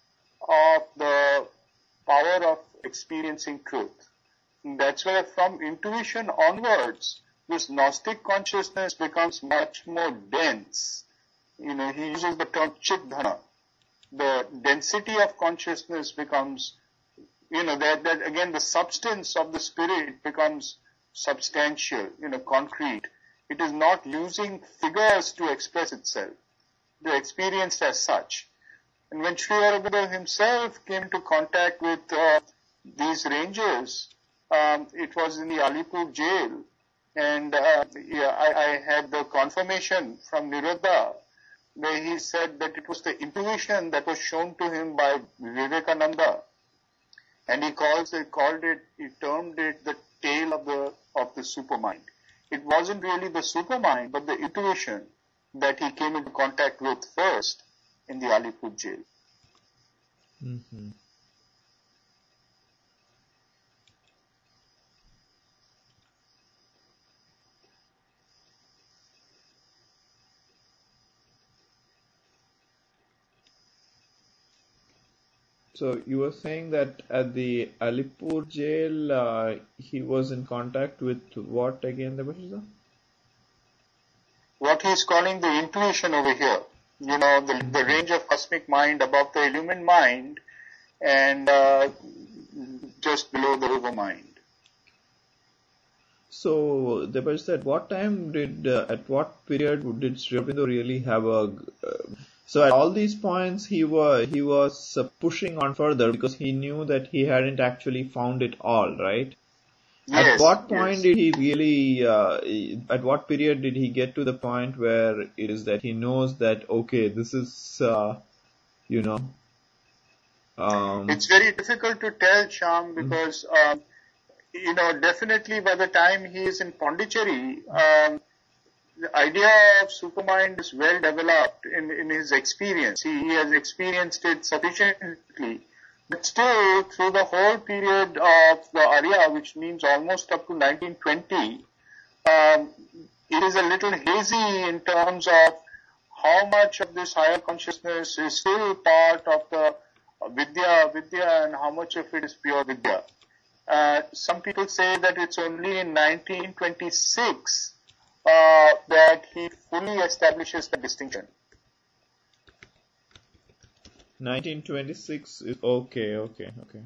of the power of experiencing truth. And that's where from intuition onwards, this Gnostic consciousness becomes much more dense. You know, he uses the term chit-dhana. The density of consciousness becomes, you know, that, that again the substance of the spirit becomes substantial, you know, concrete. It is not using figures to express itself. They're experienced as such. And when Sri Aurobindo himself came into contact with uh, these ranges, um, it was in the Alipur jail. And uh, yeah, I, I had the confirmation from Nirodha, where he said that it was the intuition that was shown to him by Vivekananda. And he calls it, called it, he termed it the tail of the, of the supermind. It wasn't really the supermind, but the intuition that he came into contact with first in the Alipur jail. Mm-hmm. So you were saying that at the Alipur jail, uh, he was in contact with what again, Debashish? What he is calling the intuition over here. You know, the, the range of cosmic mind above the illumined mind and uh, just below the overmind. So, Debash, at what time did, uh, at what period did Sri Aurobindo really have a, uh, so at all these points he was, he was uh, pushing on further because he knew that he hadn't actually found it all, right? Yes, at what point yes. did he really, uh, at what period did he get to the point where it is that he knows that, okay, this is, uh, you know, um, It's very difficult to tell, Shyam, because, um, you know, definitely by the time he is in Pondicherry, um, the idea of Supermind is well developed in, in his experience. He, he has experienced it sufficiently. But still, through the whole period of the Arya, which means almost up to nineteen twenty, um, it is a little hazy in terms of how much of this higher consciousness is still part of the Vidya, Vidya, and how much of it is pure Vidya. Uh, some people say that it's only in nineteen twenty-six uh, that he fully establishes the distinction. nineteen twenty-six is okay, okay, okay.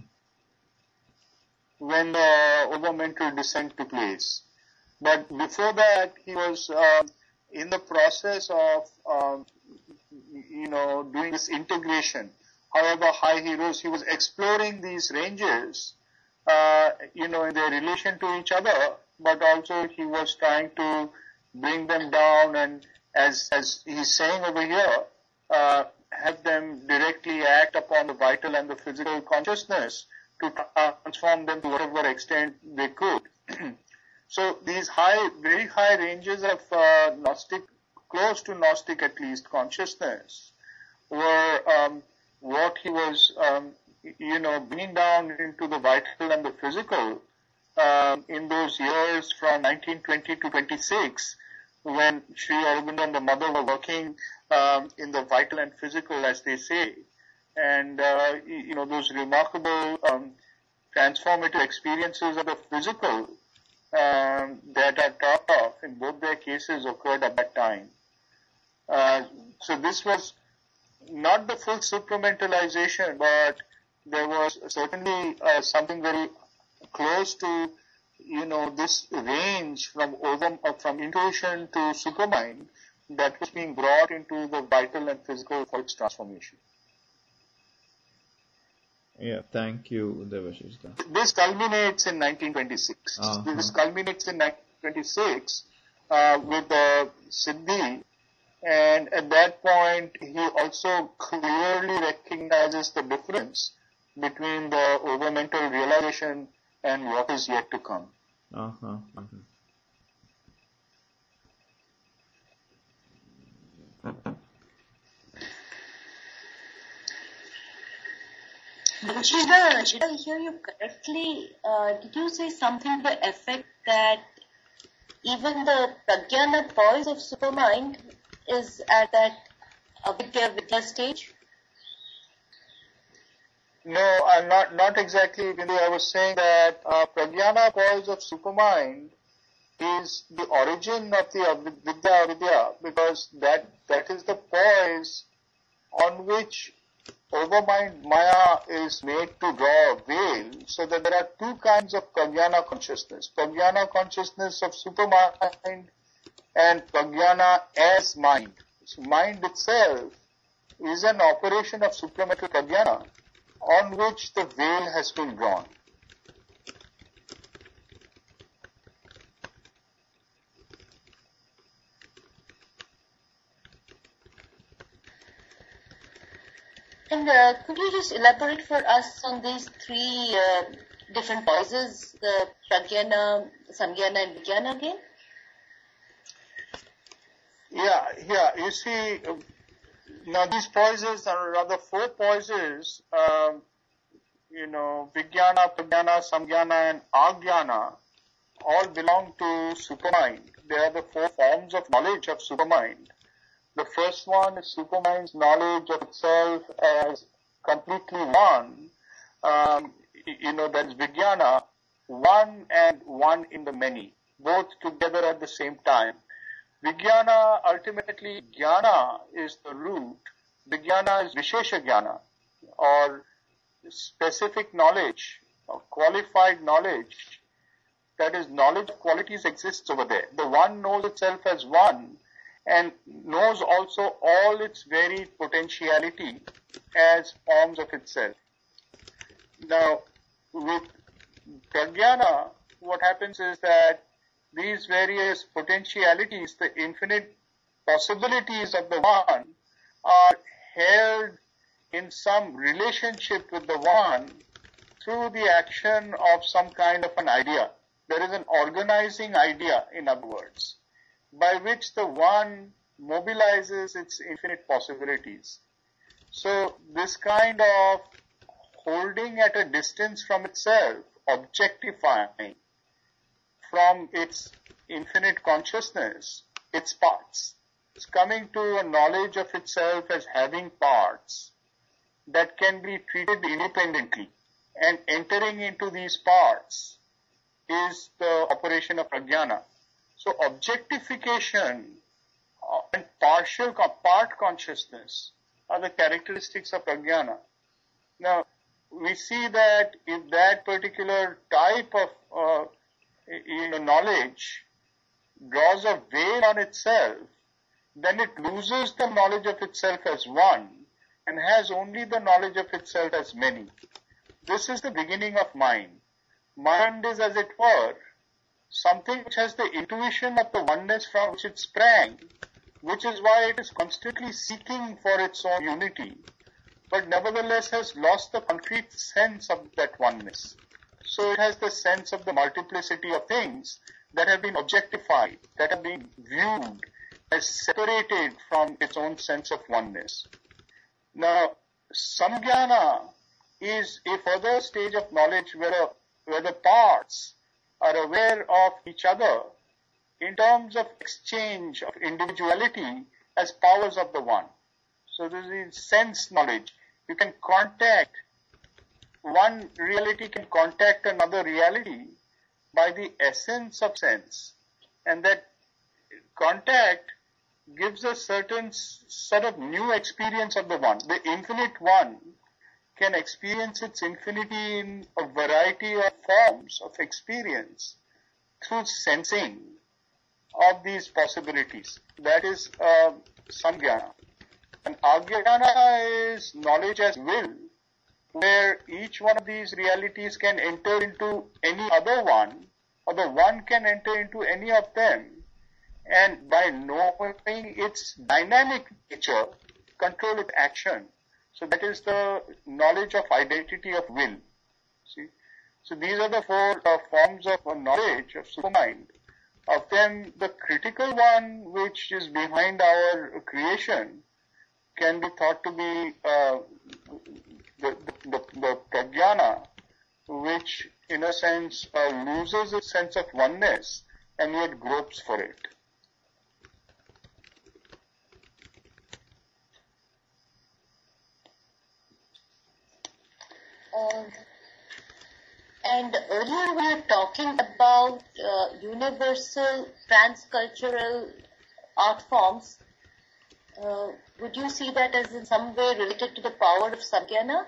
When the overmental descent took place. But before that, he was uh, in the process of, um, you know, doing this integration. However, high heroes, he was exploring these ranges, uh, you know, in their relation to each other, but also he was trying to bring them down and, as as he's saying over here, uh, have them directly act upon the vital and the physical consciousness to transform them to whatever extent they could. So these high, very high ranges of uh, Gnostic, close to Gnostic at least, consciousness were um, what he was, um, you know, bringing down into the vital and the physical um, in those years from nineteen twenty to twenty-six, when Sri Aurobindo and the mother were working um, in the vital and physical, as they say. And, uh, you know, those remarkable um, transformative experiences of the physical um, that are talked of in both their cases occurred at that time. Uh, so this was not the full supramentalization, but there was certainly uh, something very close to, you know, this range from over, uh, from intuition to supermind that was being brought into the vital and physical for its transformation. Yeah, thank you, Devashish. This culminates in nineteen twenty-six. Uh-huh. This culminates in nineteen twenty-six uh, with the Siddhi, and at that point he also clearly recognizes the difference between the overmental realization and what is yet to come. Uh-huh. Uh-huh. Shida, did I hear you correctly? Uh, did you say something to the effect that even the Pragyana poise of supermind is at that avidya vidya stage? No, uh, not not exactly. Bindu. I was saying that uh, Pragyana poise of supermind is the origin of the vidya avidya, because that that is the poise on which overmind Maya is made to draw a veil, so that there are two kinds of Pragyana consciousness. Pragyana consciousness of supermind and Pragyana as mind. So mind itself is an operation of supramental Pragyana on which the veil has been drawn. And uh, could you just elaborate for us on these three uh, different poises, the Pragyana, Samgyana and Vijnana again? Yeah, yeah. You see, uh, now these poises are rather four poises, um, you know, Vijnana, Pragyana, Samgyana and Agyana all belong to supermind. They are the four forms of knowledge of supermind. The first one is supermind's knowledge of itself as completely one. Um, you know, that's Vijnana, one and one in the many, both together at the same time. Vijnana, ultimately, Jnana is the root. Vijnana is Vishesha Jnana, or specific knowledge, or qualified knowledge, that is, knowledge of qualities exists over there. The one knows itself as one and knows also all its varied potentiality as forms of itself. Now, with Pragyana, what happens is that these various potentialities, the infinite possibilities of the one, are held in some relationship with the one through the action of some kind of an idea. There is an organizing idea, in other words, by which the one mobilizes its infinite possibilities. So this kind of holding at a distance from itself, objectifying from its infinite consciousness, its parts, it's coming to a knowledge of itself as having parts that can be treated independently, and entering into these parts is the operation of Pragyana. So objectification and partial part consciousness are the characteristics of Pragyana. Now, we see that if that particular type of uh, you know, knowledge draws a veil on itself, then it loses the knowledge of itself as one and has only the knowledge of itself as many. This is the beginning of mind. Mind is, as it were, something which has the intuition of the oneness from which it sprang, which is why it is constantly seeking for its own unity, but nevertheless has lost the concrete sense of that oneness. So it has the sense of the multiplicity of things that have been objectified, that have been viewed as separated from its own sense of oneness. Now, Samjnana is a further stage of knowledge where, where the parts are aware of each other in terms of exchange of individuality as powers of the one. So this is sense knowledge. You can contact, one reality can contact another reality by the essence of sense. And that contact gives a certain sort of new experience of the one. The infinite one can experience its infinity in a variety of forms of experience through sensing of these possibilities. That is uh, Samjnana. And Ajnana is knowledge as will, where each one of these realities can enter into any other one, or the one can enter into any of them, and by knowing its dynamic nature, control its action. So that is the knowledge of identity of will. See? So these are the four uh, forms of uh, knowledge of supermind. Of them, the critical one, which is behind our creation, can be thought to be uh, the, the, the Pragyana, which in a sense uh, loses its sense of oneness and yet gropes for it. Um, and earlier we were talking about uh, universal transcultural art forms. Uh, would you see that as in some way related to the power of Samjnana?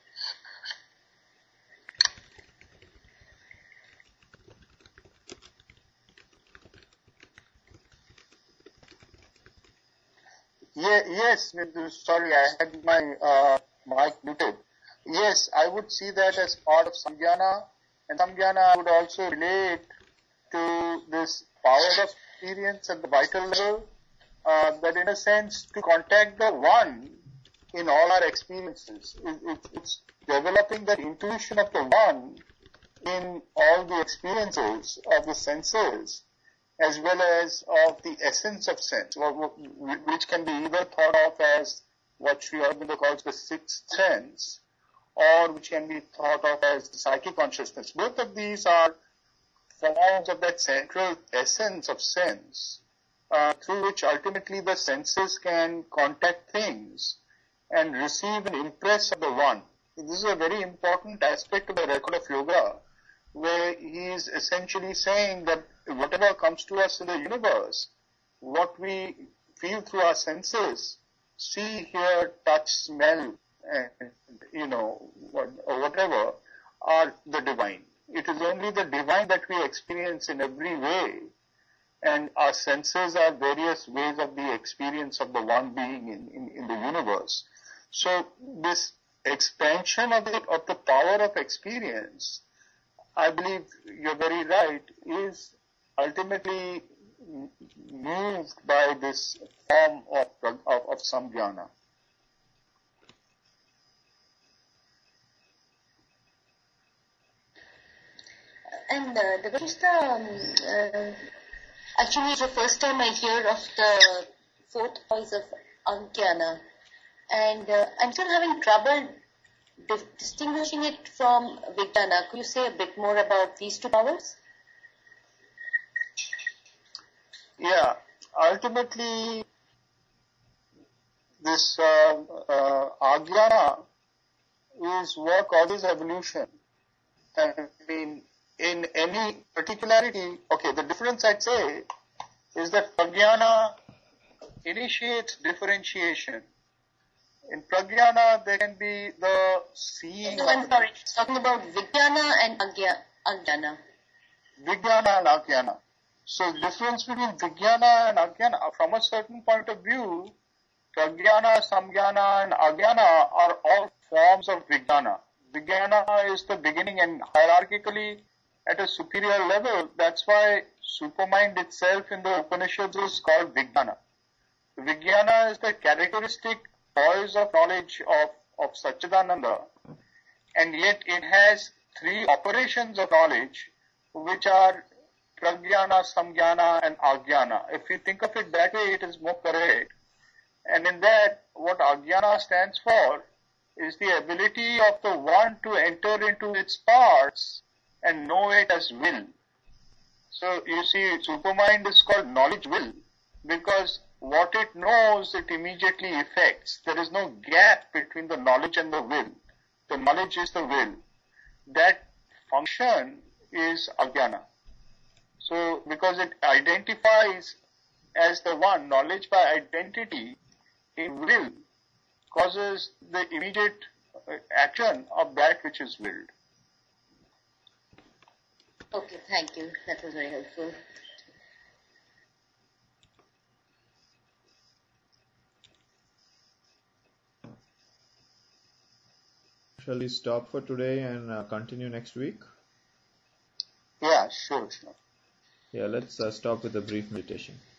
Yeah, yes, sorry, I had my uh, mic muted. Yes, I would see that as part of Samjnana, and Samjnana would also relate to this power of experience at the vital level, uh, that in a sense to contact the one in all our experiences. It, it, it's developing that intuition of the one in all the experiences of the senses, as well as of the essence of sense, which can be either thought of as what Sri Aurobindo calls the sixth sense, or which can be thought of as psychic consciousness. Both of these are forms of that central essence of sense, uh, through which ultimately the senses can contact things and receive an impress of the one. This is a very important aspect of the record of yoga, where he is essentially saying that whatever comes to us in the universe, what we feel through our senses, see, hear, touch, smell, and, you know, what, or whatever, are the divine. It is only the divine that we experience in every way, and our senses are various ways of the experience of the one being in, in, in the universe. So this expansion of the, of the power of experience, I believe you're very right, is ultimately moved by this form of, of, of samjnana. And uh, the Vajrayana, um, uh, actually it's the first time I hear of the fourth voice of Ajnana, and uh, I'm still having trouble di- distinguishing it from Vijnana. Could you say a bit more about these two powers? Yeah, ultimately, this uh, uh, Ajnana is what causes evolution. I mean, in any particularity, okay, the difference I'd say is that Pragyana initiates differentiation. In Pragyana, there can be the seeing. No, I'm sorry, talking about Vijnana and Agya- Ajnana. Vijnana and Ajnana. So the difference between Vijnana and Ajnana, from a certain point of view, Pragyana, Samjnana and Ajnana are all forms of Vijnana. Vijnana is the beginning, and hierarchically at a superior level, that's why supermind itself in the Upanishads is called Vijnana. Vijnana is the characteristic poise of knowledge of, of Satchidananda, and yet it has three operations of knowledge which are Pragyana, Samjnana and Ajnana. If you think of it that way, it is more correct. And in that, what Ajnana stands for is the ability of the one to enter into its parts and know it as will. So you see, supermind is called knowledge will, because what it knows, it immediately affects. There is no gap between the knowledge and the will. The knowledge is the will. That function is Ajnana. So because it identifies as the one, knowledge by identity in will causes the immediate action of that which is willed. Okay, thank you. That was very helpful. Shall we stop for today and uh, continue next week? Yeah, sure, sure. Yeah, let's uh, stop with a brief meditation.